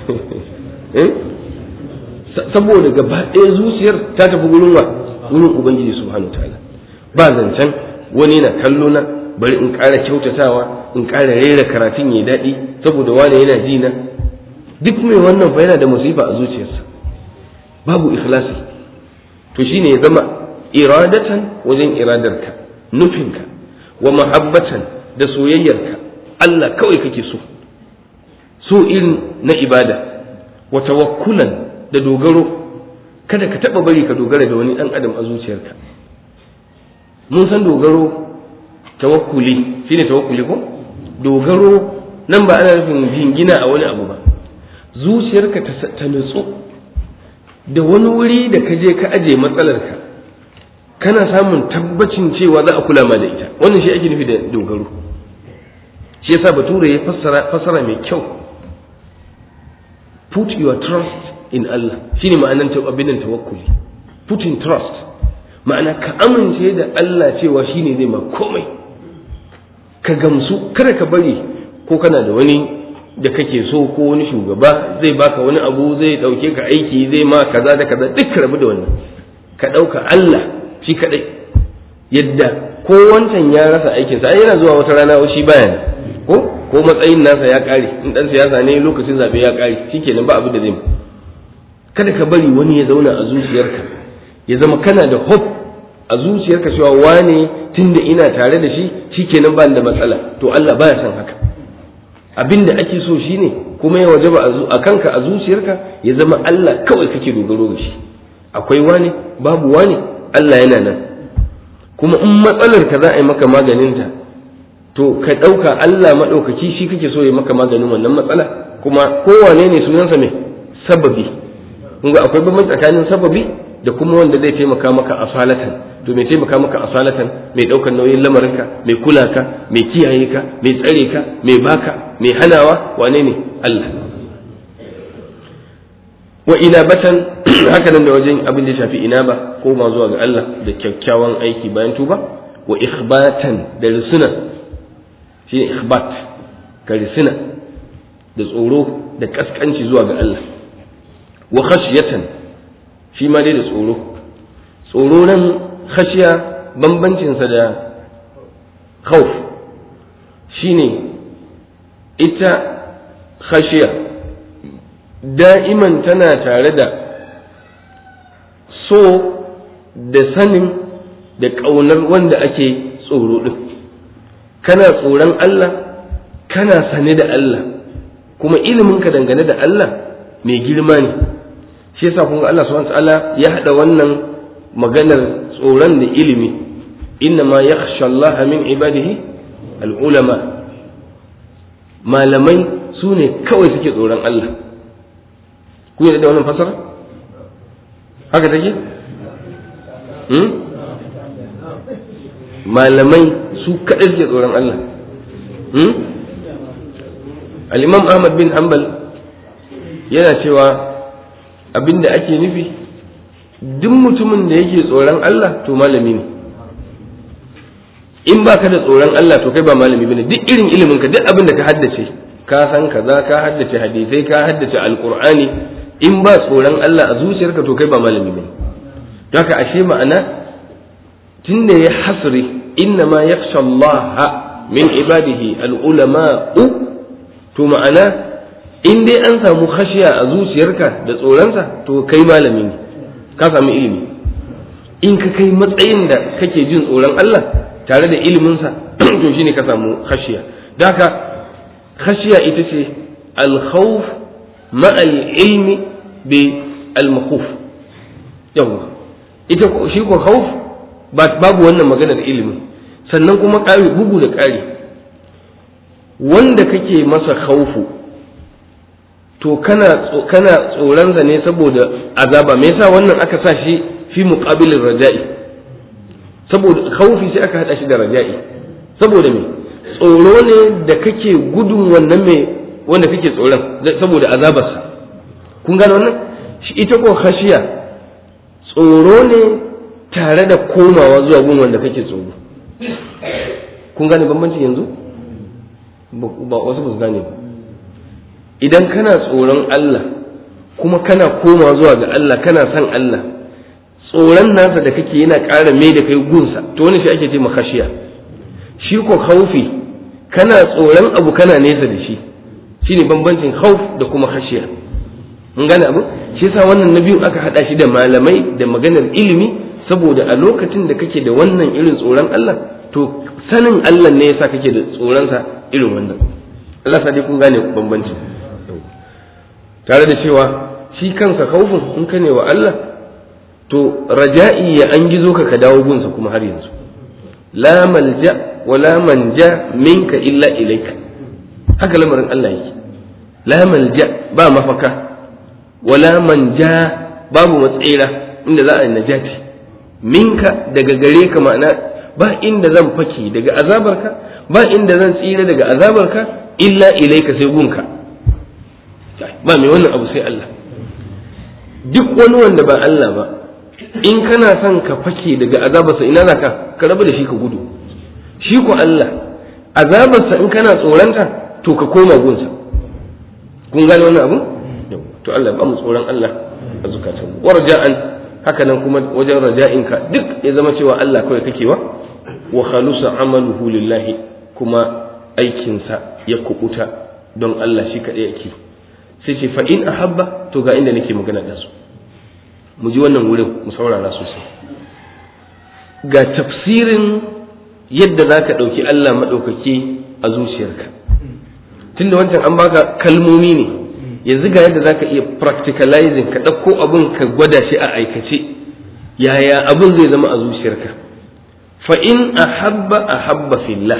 Saboda gaba ɗaya zuciyar ta tafi gurin wa wurin ubangiji subhanahu ta'ala, ba zancen wani na kallo na bari in ƙara kyautatawa in ƙara rera karatun ya daɗi saboda wani yana ji na. Duk mai wannan fa yana da musiba a zuciyarsa, babu ikhlasi. To shine ya zama iradatan wajen iradarka, nufinka, wa mahabbatan da soyayyarka Allah kawai kake so, so irin na ibada, wa tawakkulan da dogaro, kada ka taba bari ka dogara da wani dan adam a zuciyarka. Mun san dogaro tawakkuli shine tawakkuli ko? Dogaro nan ba ana nufin jingina a wani abu ba, zuciyarka ta nutsu da wani wuri da ka je ka aje matsalarka, kana samun tabbacin cewa za a kula ma da ita. Wannan shi ake nufi da dogaro. Shi yasa bature ya fassara fassara mai kyau, put your trust in Allah, shine ma'anar abin tawakkuli. Put in trust, ma'ana ka amince da Allah cewa shine zai ma komai, ka gamsu, kada ka bari ko kana da wani da kake so ko wani shugaba zai baka wani abu, zai dauke ka aiki, zai ma kaza da kaza, duk ka rabu da wannan, ka dauka Allah shi kadai. Yadda ko wancan ya rasa aikinsa, ai yana zuwa wata rana shi bayan ko ko matsayin nasa ya kare, in dan siyasa ne lokacin zabe ya kare, shikenan ba abu da zai. Kada ka bari wani ya zauna a zuciyarka, ya zama kana da hope a zuciyarka cewa wane tunda ina tare da shi shikenan ba da matsala. To Allah baya son haka. Abinda ake so shine kuma ya wajaba a kanka a zuciyarka ya zama Allah kawai kake dogaro da shi. Akwai wani babu wani, Allah yana nan. Kuma in matsalar ka za a yi maka maganinta, to ka ɗauka Allah maɗaukaki shi kake so ya maka maganin wannan matsala. Kuma kowane ne sunansa mai sababi. Kunga akwai bambanci tsakanin sababi da kuma wanda zai taimaka maka asalatan. To mai taimaka maka asalatan, mai ɗaukar nauyin lamarinka, mai kula ka, mai kiyaye ka, mai tsare ka, mai baka, mai hanawa, wane ne? Allah. Wa inabatan haka nan da wajen abin da ya shafi inaba, koma zuwa ga Allah da kyakkyawan aiki bayan tuba. Wa ikhbatan da risuna, shi ne ikhbat, ka risuna da tsoro da kaskanci zuwa ga Allah. Wa khashiyatan, shi ma dai da tsoro. Tsoro nan khashiya bambancinsa da khawf shine ita khashiya da'iman tana tare da so da sanin da ƙaunar wanda ake tsoro ɗin. Kana tsoron Allah, kana sane da Allah, kuma iliminka dangane da Allah mai girma ne. Shi yasa kun ga Allah subhanahu wa ta'ala ya hada wannan maganar tsoron da ilimi. Inna ma yakhsha Allah min ibadihi al-ulama. Malamai su ne kawai suke tsoron Allah. Ku yi da wannan fasara? Haka take? Hmm? Malamai su kaɗai suke tsoron Allah. Hmm? Al-Imam Ahmad bin Hanbal yana cewa abinda ake nufi duk mutumin da yake tsoron Allah to malami ne. In baka da tsoron Allah to kai ba malami bane. Duk irin ilimin ka, duk abin da ka haddace, ka san kaza, ka haddace hadisai, ka haddace alqur'ani, in ba tsoron Allah a zuciyarka to kai ba malami bane. Don haka ashe ma'ana tunda ya hasri inna ma yakhsha Allah min ibadihi al-ulama'u, to ma'ana in dai an samu khashiya a zuciyarka da tsoronsa to kai malami ne, ka samu ilimi. In ka kai matsayin da kake jin tsoron Allah tare da iliminsa to shine ka samu khashiya. Da haka khashiya ita ce al-khawf ma'a al-ilmi bi al-makhuf. yawa ita shi ko khawf babu wannan maganar ilimi. Sannan kuma ƙari, bugu da ƙari, wanda kake masa khawfu to kana kana tsoronsa ne saboda azaba. Me yasa wannan aka sa shi fi muqabilin raja'i? Saboda khawfi sai aka hada shi da raja'i. Saboda me? Tsoro ne da kake gudun wannan me wanda kake tsoron saboda azabarsa. Kun gane wannan? Shi ita ko khashiya tsoro ne tare da komawa zuwa gun wanda kake tsoro. Kun gane bambanci yanzu? Ba wasu ba su gane ba. Idan kana tsoron Allah kuma kana komawa zuwa ga Allah, kana son Allah, tsoron nasa da kake yana ƙara mai da kai gunsa, to wani shi ake ce makashiya. Shi ko khaufi kana tsoron abu kana nesa da shi, shine bambancin khauf da kuma khashiya. Mun gane abu? Shi yasa wannan na biyu aka hada shi da malamai da maganar ilimi, saboda a lokacin da kake da wannan irin tsoron Allah, to sanin Allah ne yasa kake da tsoron sa irin wannan. Allah sa dai kun gane bambanci. Tare da cewa shi kansa khaufin in ka ne wa Allah, to raja'i ya an gizo ka ka dawo gunsa kuma har yanzu. La malja wa la manja minka illa ilaika. Haka lamarin Allah yake. La malja ba mafaka, wala manja babu matsira inda za a yi najati minka daga gare ka, ma'ana ba inda zan fake daga azabarka, ba inda zan tsira daga azabarka illa ilaika sai gunka. Ba mai wannan abu sai Allah. Duk wani wanda ba Allah ba, in kana son ka fake daga azabarsa ina za ka ka rabu da shi ka gudu. Shi ko Allah azabarsa in kana tsoronta to ka koma gunsa. Kun gane wannan abu? To Allah ba mu tsoron Allah a zukatan mu. Warja'an haka nan kuma wajen raja'inka duk ya zama cewa Allah kawai kake wa wa khalusa amaluhu lillahi, kuma aikinsa ya kubuta don Allah shi kadai yake. Sai ce fa in ahabba, to ga inda nake magana da su. Mu ji wannan wurin mu saurara sosai. Ga tafsirin yadda zaka dauki Allah madaukake a zuciyarka. Tunda wancan an baka kalmomi ne, yanzu ga yadda zaka iya practicalizing ka dauko abun ka gwada shi a aikace, yaya abun zai zama a zuciyarka. Fa in ahabba ahabba fillah,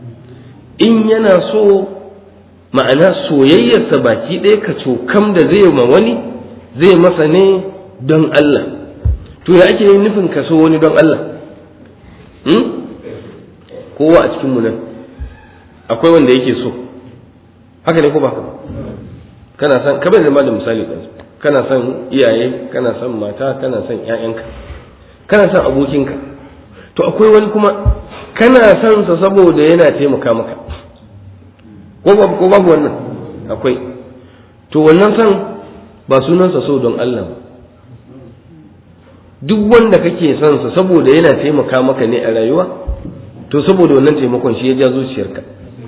in yana so, ma'ana soyayyarsa baki ɗaya ka cokam da zai ma wani zai masa ne don Allah. To ya ake yin nufin ka so wani don Allah? hmm? Kowa a cikin mu nan akwai wanda yake so, haka ne ko ba? Kana son, kamar da malam misali ɗan, kana son iyaye, kana son mata, kana son ƴaƴanka, kana son abokinka. To akwai wani kuma kana son sa saboda yana taimaka maka, ko babu ko babu wannan? Akwai. To wannan san ba sunansa so don Allah ba. Duk wanda kake son sa saboda yana taimaka maka ne a rayuwa, to saboda wannan taimakon shi ya ja zuciyarka.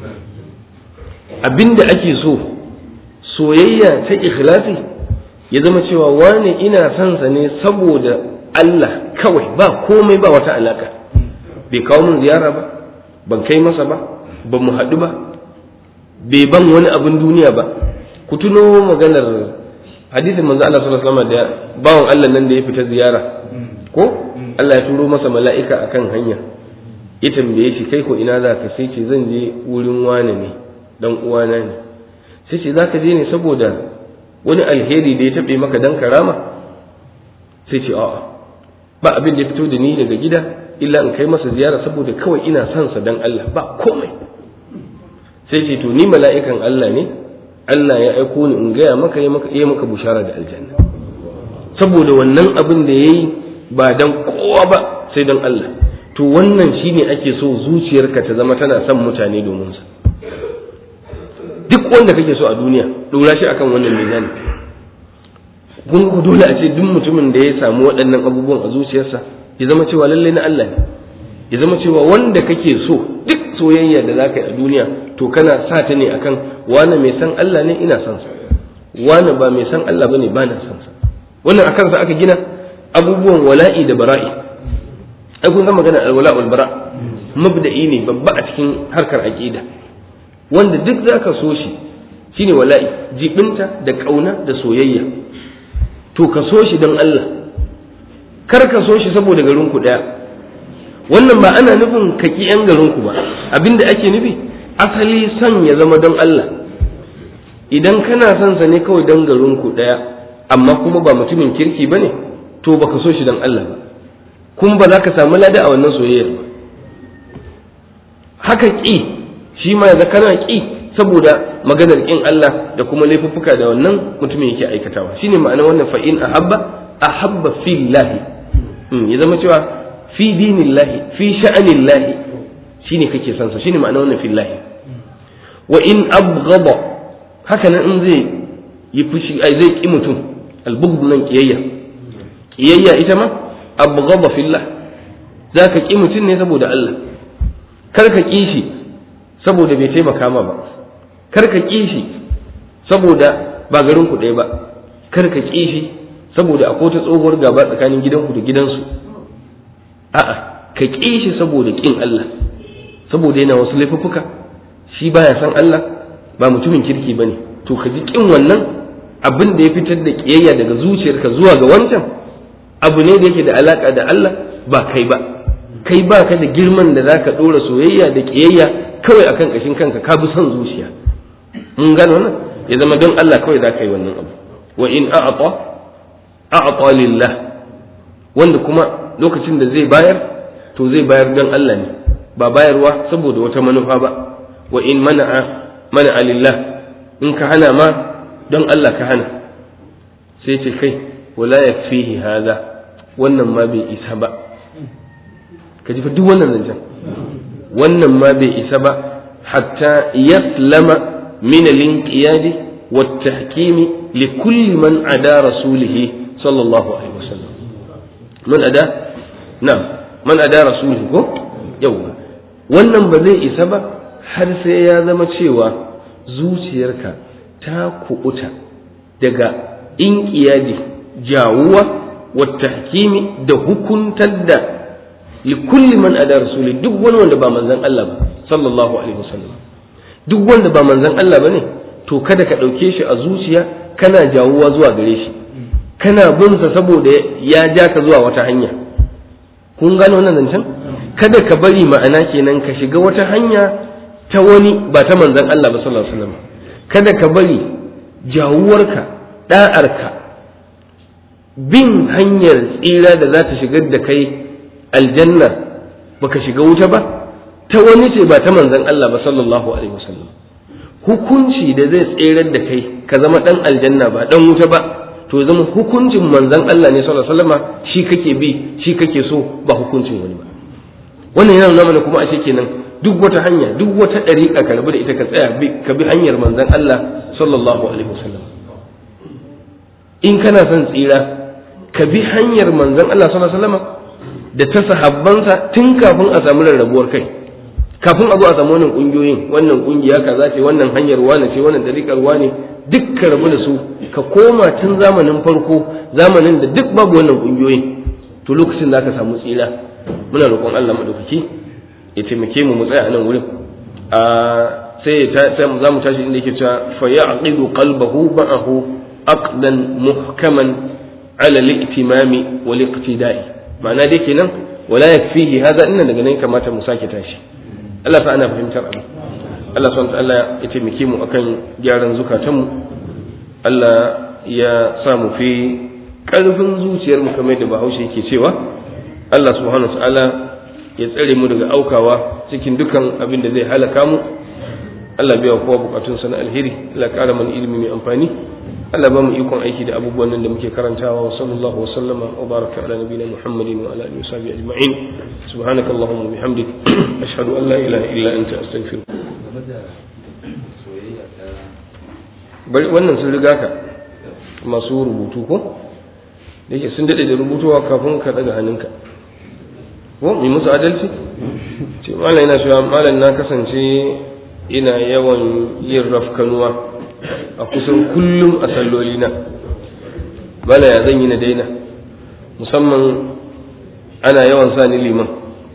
Abinda ake so, soyayya ta ikhlasi, ya zama cewa wane ina son sa ne saboda Allah kawai, ba komai, ba wata alaka. Bai kawo mun ziyara ba, ban kai masa ba, ban mu haɗu ba, bai ban wani abin duniya ba. Ku tuno maganar hadisin manzo Allah sallallahu alaihi wasallam da bawan Allah nan da ya fita ziyara, ko Allah ya turo masa mala'ika akan hanya, ya tambaye shi kai ko ina za ka? Sai ce zan je wurin wane ne, dan uwana ne. Sai ce za ka je ne saboda wani alheri da ya taɓe maka dan karama? Sai ce a'a, ba abin da ya fito da ni daga gida illa in kai masa ziyara saboda kawai ina son sa dan Allah, ba komai. Sai ce to ni mala'ikan Allah ne, Allah ya aiko ni in gaya maka ya maka yi maka bushara da aljanna. Saboda wannan abin da yayi ba dan kowa ba sai dan Allah. To wannan shine ake so zuciyarka ta zama tana son mutane domin sa. Duk wanda kake so a duniya dora shi akan wannan mizani. Kun ku dole a ce duk mutumin da ya samu waɗannan abubuwan a zuciyarsa ya zama cewa lalle na Allah ne. Ya zama cewa wanda kake so, duk soyayya da zaka yi a duniya to kana sa ta ne akan wani mai san Allah ne ina son sa, wani ba mai san Allah bane ba na son sa. Wannan akan sa aka gina abubuwan wala'i da bara'i. Ai kun ga magana alwala wal bara, mabda'i ne babba a cikin harkar aqida. Wanda duk zaka so shi shine wala'i, jibinta da kauna da soyayya. To ka so shi don Allah, kar ka so shi saboda garin ku daya. Wannan ba ana nufin ka ki yan garin ku ba, abinda ake nufi asali son ya zama don Allah. Idan kana son sa ne kawai don garin ku daya, amma kuma ba mutumin kirki bane, to baka so shi don Allah ba, kuma ba za ka samu lada a wannan soyayyar ba. Haka ki shi ma yanzu kana ki saboda maganar kin Allah da kuma laifuffuka da wannan mutumin yake aikatawa. Shine ma'ana wannan fa in ahabba ahabba fillahi. ya zama cewa fi dinillahi fi sha'anillahi shine kake son sa shine ma'ana wannan fillahi. wa in abghada haka nan in zai yi fushi ai zai ki mutum albughd nan kiyayya kiyayya ita ma abghada fillah zaka ki mutum ne saboda Allah kar ka ki shi saboda bai taimaka ma ba kar ka ki shi saboda ba garin ku ɗaya ba kar ka ki shi saboda akwai ta tsohuwar gaba tsakanin gidanku da gidansu a'a ka ki shi saboda kin Allah saboda yana wasu laifuffuka shi baya san Allah ba mutumin kirki bane to ka ji kin wannan abin da ya fitar da kiyayya daga zuciyarka zuwa ga wancan abu ne da yake da alaka da Allah ba kai ba kai ba ka da girman da zaka dora soyayya da kiyayya kawai akan kashin kanka ka bi son zuciya mun gano wannan ya zama don Allah kawai zaka yi wannan abu wa in a'ata a'ata lillah wanda kuma lokacin da zai bayar to zai bayar don Allah ne ba bayarwa saboda wata manufa ba wa in mana'a mana'a lillah in ka hana ma don Allah ka hana sai ce kai wala yakfihi hada wannan ma bai isa ba ka ji fa duk wannan zancen wannan ma bai isa ba hatta yaslama min al-inqiyad wa at-tahkim li kulli man ada rasulih sallallahu alaihi wasallam man ada na'am man ada rasulih ko yawa wannan ba zai isa ba har sai ya zama cewa zuciyarka ta kuɓuta daga inƙiyadi jawuwa wa tahkimi da hukuntar da likulli man ada rasuli duk wani wanda ba manzon Allah ba sallallahu alaihi wasallam duk wanda ba manzon Allah bane to kada ka ɗauke shi a zuciya kana jawuwa zuwa gare shi kana bin sa saboda ya ja ka zuwa wata hanya kun gano wannan zancen kada ka bari ma'ana kenan ka shiga wata hanya ta wani ba ta manzon Allah ba sallallahu alaihi wasallam kada ka bari jawuwarka da'arka bin hanyar tsira da za ta shigar da kai aljanna baka shiga wuta ba ta wani ce ba ta manzon Allah ba sallallahu alaihi wasallam hukunci da zai tsirar da kai ka zama dan aljanna ba dan wuta ba to zama hukuncin manzon Allah ne sallallahu alaihi wasallam shi kake bi shi kake so ba hukuncin wani ba wannan yana nuna mana kuma ashe kenan duk wata hanya duk wata dariƙa ka rabu da ita ka tsaya ka bi hanyar manzon Allah sallallahu alaihi wasallam in kana son tsira ka bi hanyar manzon Allah sallallahu alaihi wasallam da ta sahabbansa tun kafin a samu rarrabuwar kai kafin a zo a samu wannan kungiyoyin wannan kungiya kaza ce wannan hanyar wane ce wannan dariƙar wane duk ka rabu da su ka koma tun zamanin farko zamanin da duk babu wannan kungiyoyin to lokacin zaka samu tsira muna roƙon Allah madaukaki ya taimake mu mu tsaya a nan wurin a sai za mu tashi inda yake cewa fa ya'qidu qalbahu ba'ahu aqdan muhkaman ala al-ihtimami wal iqtida'i ma'ana dai kenan wala yakfihi hada inna daga nan kamata mu sake tashi Allah sa ana fahimtar abu Allah subhanahu wa ta'ala ya taimake mu akan gyaran zukatanmu Allah ya sa mu fi ƙarfin zuciyar mu kamar da Bahaushe yake cewa Allah subhanahu wa ta'ala ya tsare mu daga aukawa cikin dukan abin da zai halaka mu Allah biya kowa bukatun sa na alheri Allah ƙara mana ilimi mai amfani Allah ba mu ikon aiki da abubuwan nan da muke karantawa wa sallallahu wa sallama wa baraka ala nabiyina Muhammadin wa ala alihi wa sahbihi ajma'in subhanakallahumma wa bihamdik ashhadu an la ilaha illa anta astaghfiruka bari wannan sun riga ka masu rubutu ko da yake sun dade da rubutuwa kafin ka daga hannunka ko mai musu adalci ce malam ina cewa malam na kasance ina yawan yin rafkanuwa a kusan kullum a salloli na malam ya zan yi na daina musamman ana yawan sa ni liman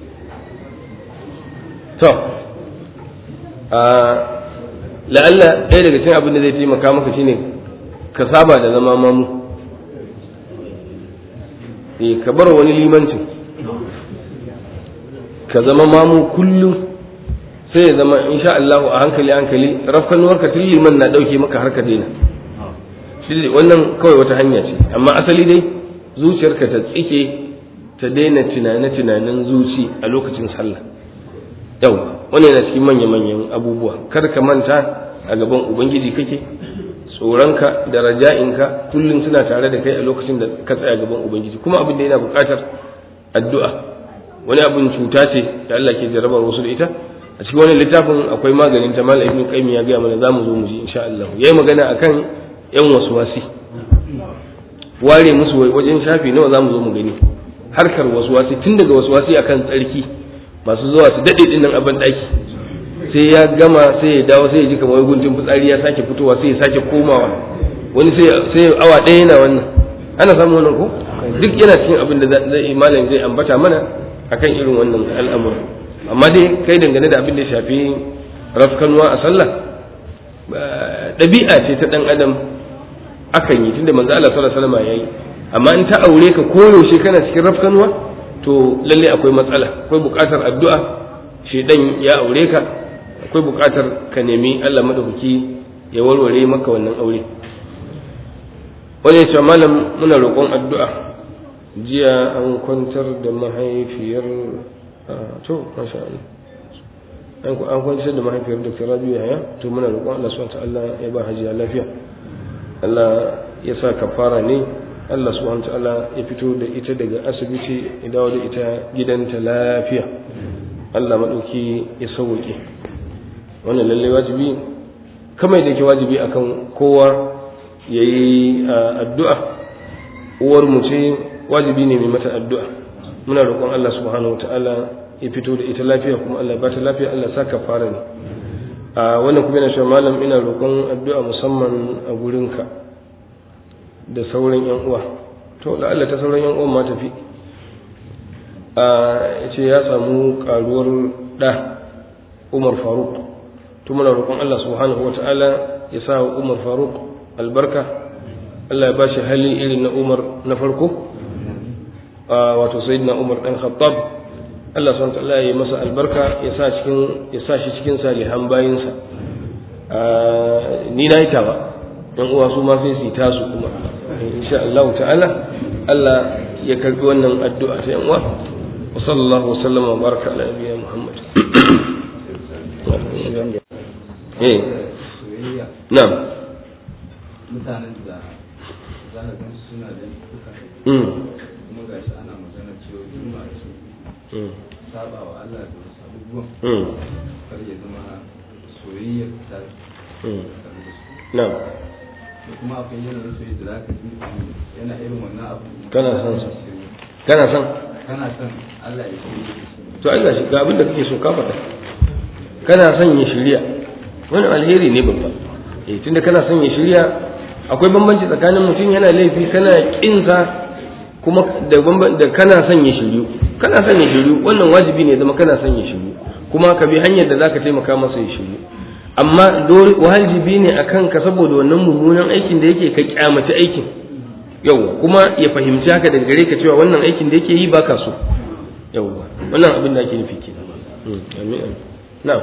to a la'alla ɗaya daga cikin abin da zai taimaka maka shine ka saba da zama mamu eh ka bar wani limancin ka zama mamu kullum sai ya zama insha Allah a hankali hankali rafkanuwar ka tun liman na dauke maka har ka daina shi wannan kawai wata hanya ce amma asali dai zuciyarka ta tsike ta daina tunane tunanen zuci a lokacin sallah yau wannan yana cikin manya manyan abubuwa kar ka manta a gaban ubangiji kake tsoronka da raja'inka kullum suna tare da kai a lokacin da ka tsaya gaban ubangiji kuma abin da yana buƙatar addu'a wani abin cuta ce da Allah ke jarabar wasu da ita. A cikin wani littafin akwai maganin ta Malam Ibn Qayyim ya ga mana zamu zo mu ji insha Allah. Yayi magana akan yan waswasi, ware musu wajen shafi nawa zamu zo mu gani harkar waswasi, tun daga waswasi akan tsarki, masu zuwa su dade dinnan a ban daki, sai ya gama sai ya dawo sai ya ji kamar guntun fitsari ya sake fitowa sai ya sake komawa, wani sai sai awa ɗaya yana wannan. Ana samu wannan ko duk yana cikin abin da zai malam zai ambata mana akan irin wannan al'amura. Amma dai kai dangane da abin da ya shafi rafkanuwa a sallah, ɗabi'a ce ta ɗan adam akan yi, tunda manzo Allah sallallahu alaihi wasallam yayi. Amma in ta aure ka koyaushe kana cikin rafkanuwa, to lalle akwai matsala, akwai buƙatar addu'a, shedan ya aure ka, akwai buƙatar ka nemi Allah madaukaki ya warware maka wannan aure. Wani ya ce malam muna roƙon addu'a, jiya an kwantar da mahaifiyar to masha Allah an kwantar da mahaifiyar Dr. Rabiu Yahaya, to muna roƙon Allah subhanahu wa ta'ala ya ba hajiya lafiya, Allah ya sa kafara ne, Allah subhanahu wa ta'ala ya fito da ita daga asibiti ya dawo da ita gidanta lafiya, Allah madauki ya sauke. Wannan lalle wajibi kamar da ke wajibi akan kowa yayi addu'a. Uwar mu ce, wajibi ne mai mata addu'a. Muna roƙon Allah subhanahu wa ta'ala ya fito da ita lafiya, kuma Allah ba ta lafiya, Allah sa kafara ne. A wannan kuma yana cewa malam ina roƙon addu'a musamman a gurinka da sauran yan uwa. To da Allah ta sauran yan uwan ma tafi. A yace ya samu karuwar da Umar Faruk. To muna roƙon Allah subhanahu wa ta'ala ya sa Umar Faruk albarka, Allah ya bashi hali irin na Umar na farko, wato Sayyidina Umar dan Khattab. Allah subhanahu wa ta'ala ya masa albarka, ya sa cikin ya sa shi cikin salihan bayinsa. Ni na yi tawa, dan uwa su ma sai su tasu kuma insha Allah ta'ala. Allah ya karbi wannan addu'a ta yan uwa. Wa sallallahu wa sallama wa baraka ala nabiyina Muhammad. Eh na'am, mutanen da za ka gan suna da kuka kuma ga shi ana magana cewa juma'a ce saba wa Allah da wasu abubuwan kar ya zama soyayya ta na'am. da kuma akwai yanayin soyayya da za ka ji yana irin wannan abu, kana son sa kana son kana son Allah ya shirya to Allah shi ga abin da kake so ka faɗa, kana son ya shirya, wani alheri ne babba. Eh tunda kana son ya shirya, akwai bambanci tsakanin mutum yana laifi kana kinsa kuma da da kana son ya shiryu. Kana son ya shiryu, wannan wajibi ne zama kana son ya shiryu, kuma ka bi hanyar da zaka taimaka masa ya shiryu. Amma wajibi ne akan ka, saboda wannan mummunan aikin da yake ka kyamaci aikin, yau kuma ya fahimci haka daga gare ka cewa wannan aikin da yake yi baka so. Yau wannan abin da ake nufi kenan. Amin. Na'am.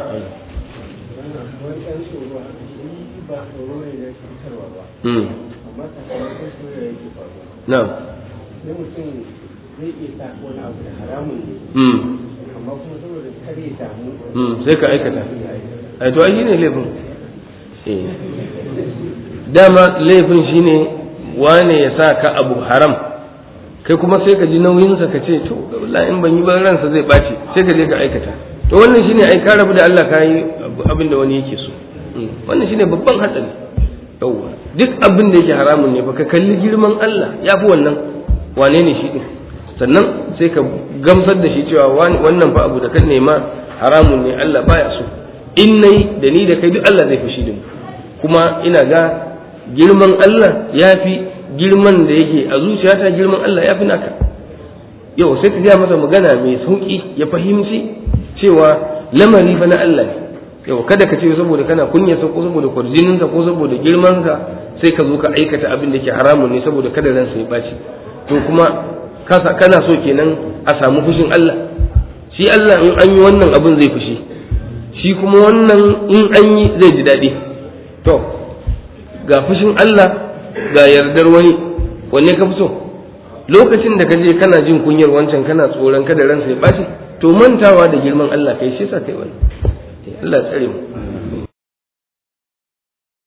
Na'am. Sai mutum zai iya sa wani abu da haramun ne, amma kuma saboda kare ya samu sai ka aikata. Ai to ai shine laifin. Eh. Dama laifin shine wane ya sa ka abu haram, kai kuma sai ka ji nauyinsa ka ce to wallahi in ban yi ba ransa zai ɓaci, sai ka je ka aikata. To wannan shine ai ka rabu da Allah ka yi abin da wani yake so. Wannan shine babban hatsari. Yawwa duk abin da yake haramun ne fa ka kalli girman Allah ya fi wannan wane ne shi din, sannan sai ka gamsar da shi cewa wannan fa abu da kan nema haramun ne, Allah baya so. In nayi da ni da kai duk Allah zai fushi da mu, kuma ina ga girman Allah ya fi girman da yake a zuciyata, girman Allah ya fi naka. Yau sai ka gaya masa magana mai sauki ya fahimci cewa lamari fa na Allah ne. Yau kada ka ce saboda kana kunyarsa ko saboda kwarjininsa ko saboda girmansa sai ka zo ka aikata abin da ke haramun ne saboda kada ransa ya ɓaci. To kuma kana so kenan a samu fushin Allah. Shi Allah in an yi wannan abin zai fushi, shi kuma wannan in an yi zai ji daɗi. To ga fushin Allah ga yardar wani, wanne ka fi so? Lokacin da ka je kana jin kunyar wancan, kana tsoron kada ransa ya ɓaci, to mantawa da girman Allah kai shi sa kai wani. Allah tsare mu.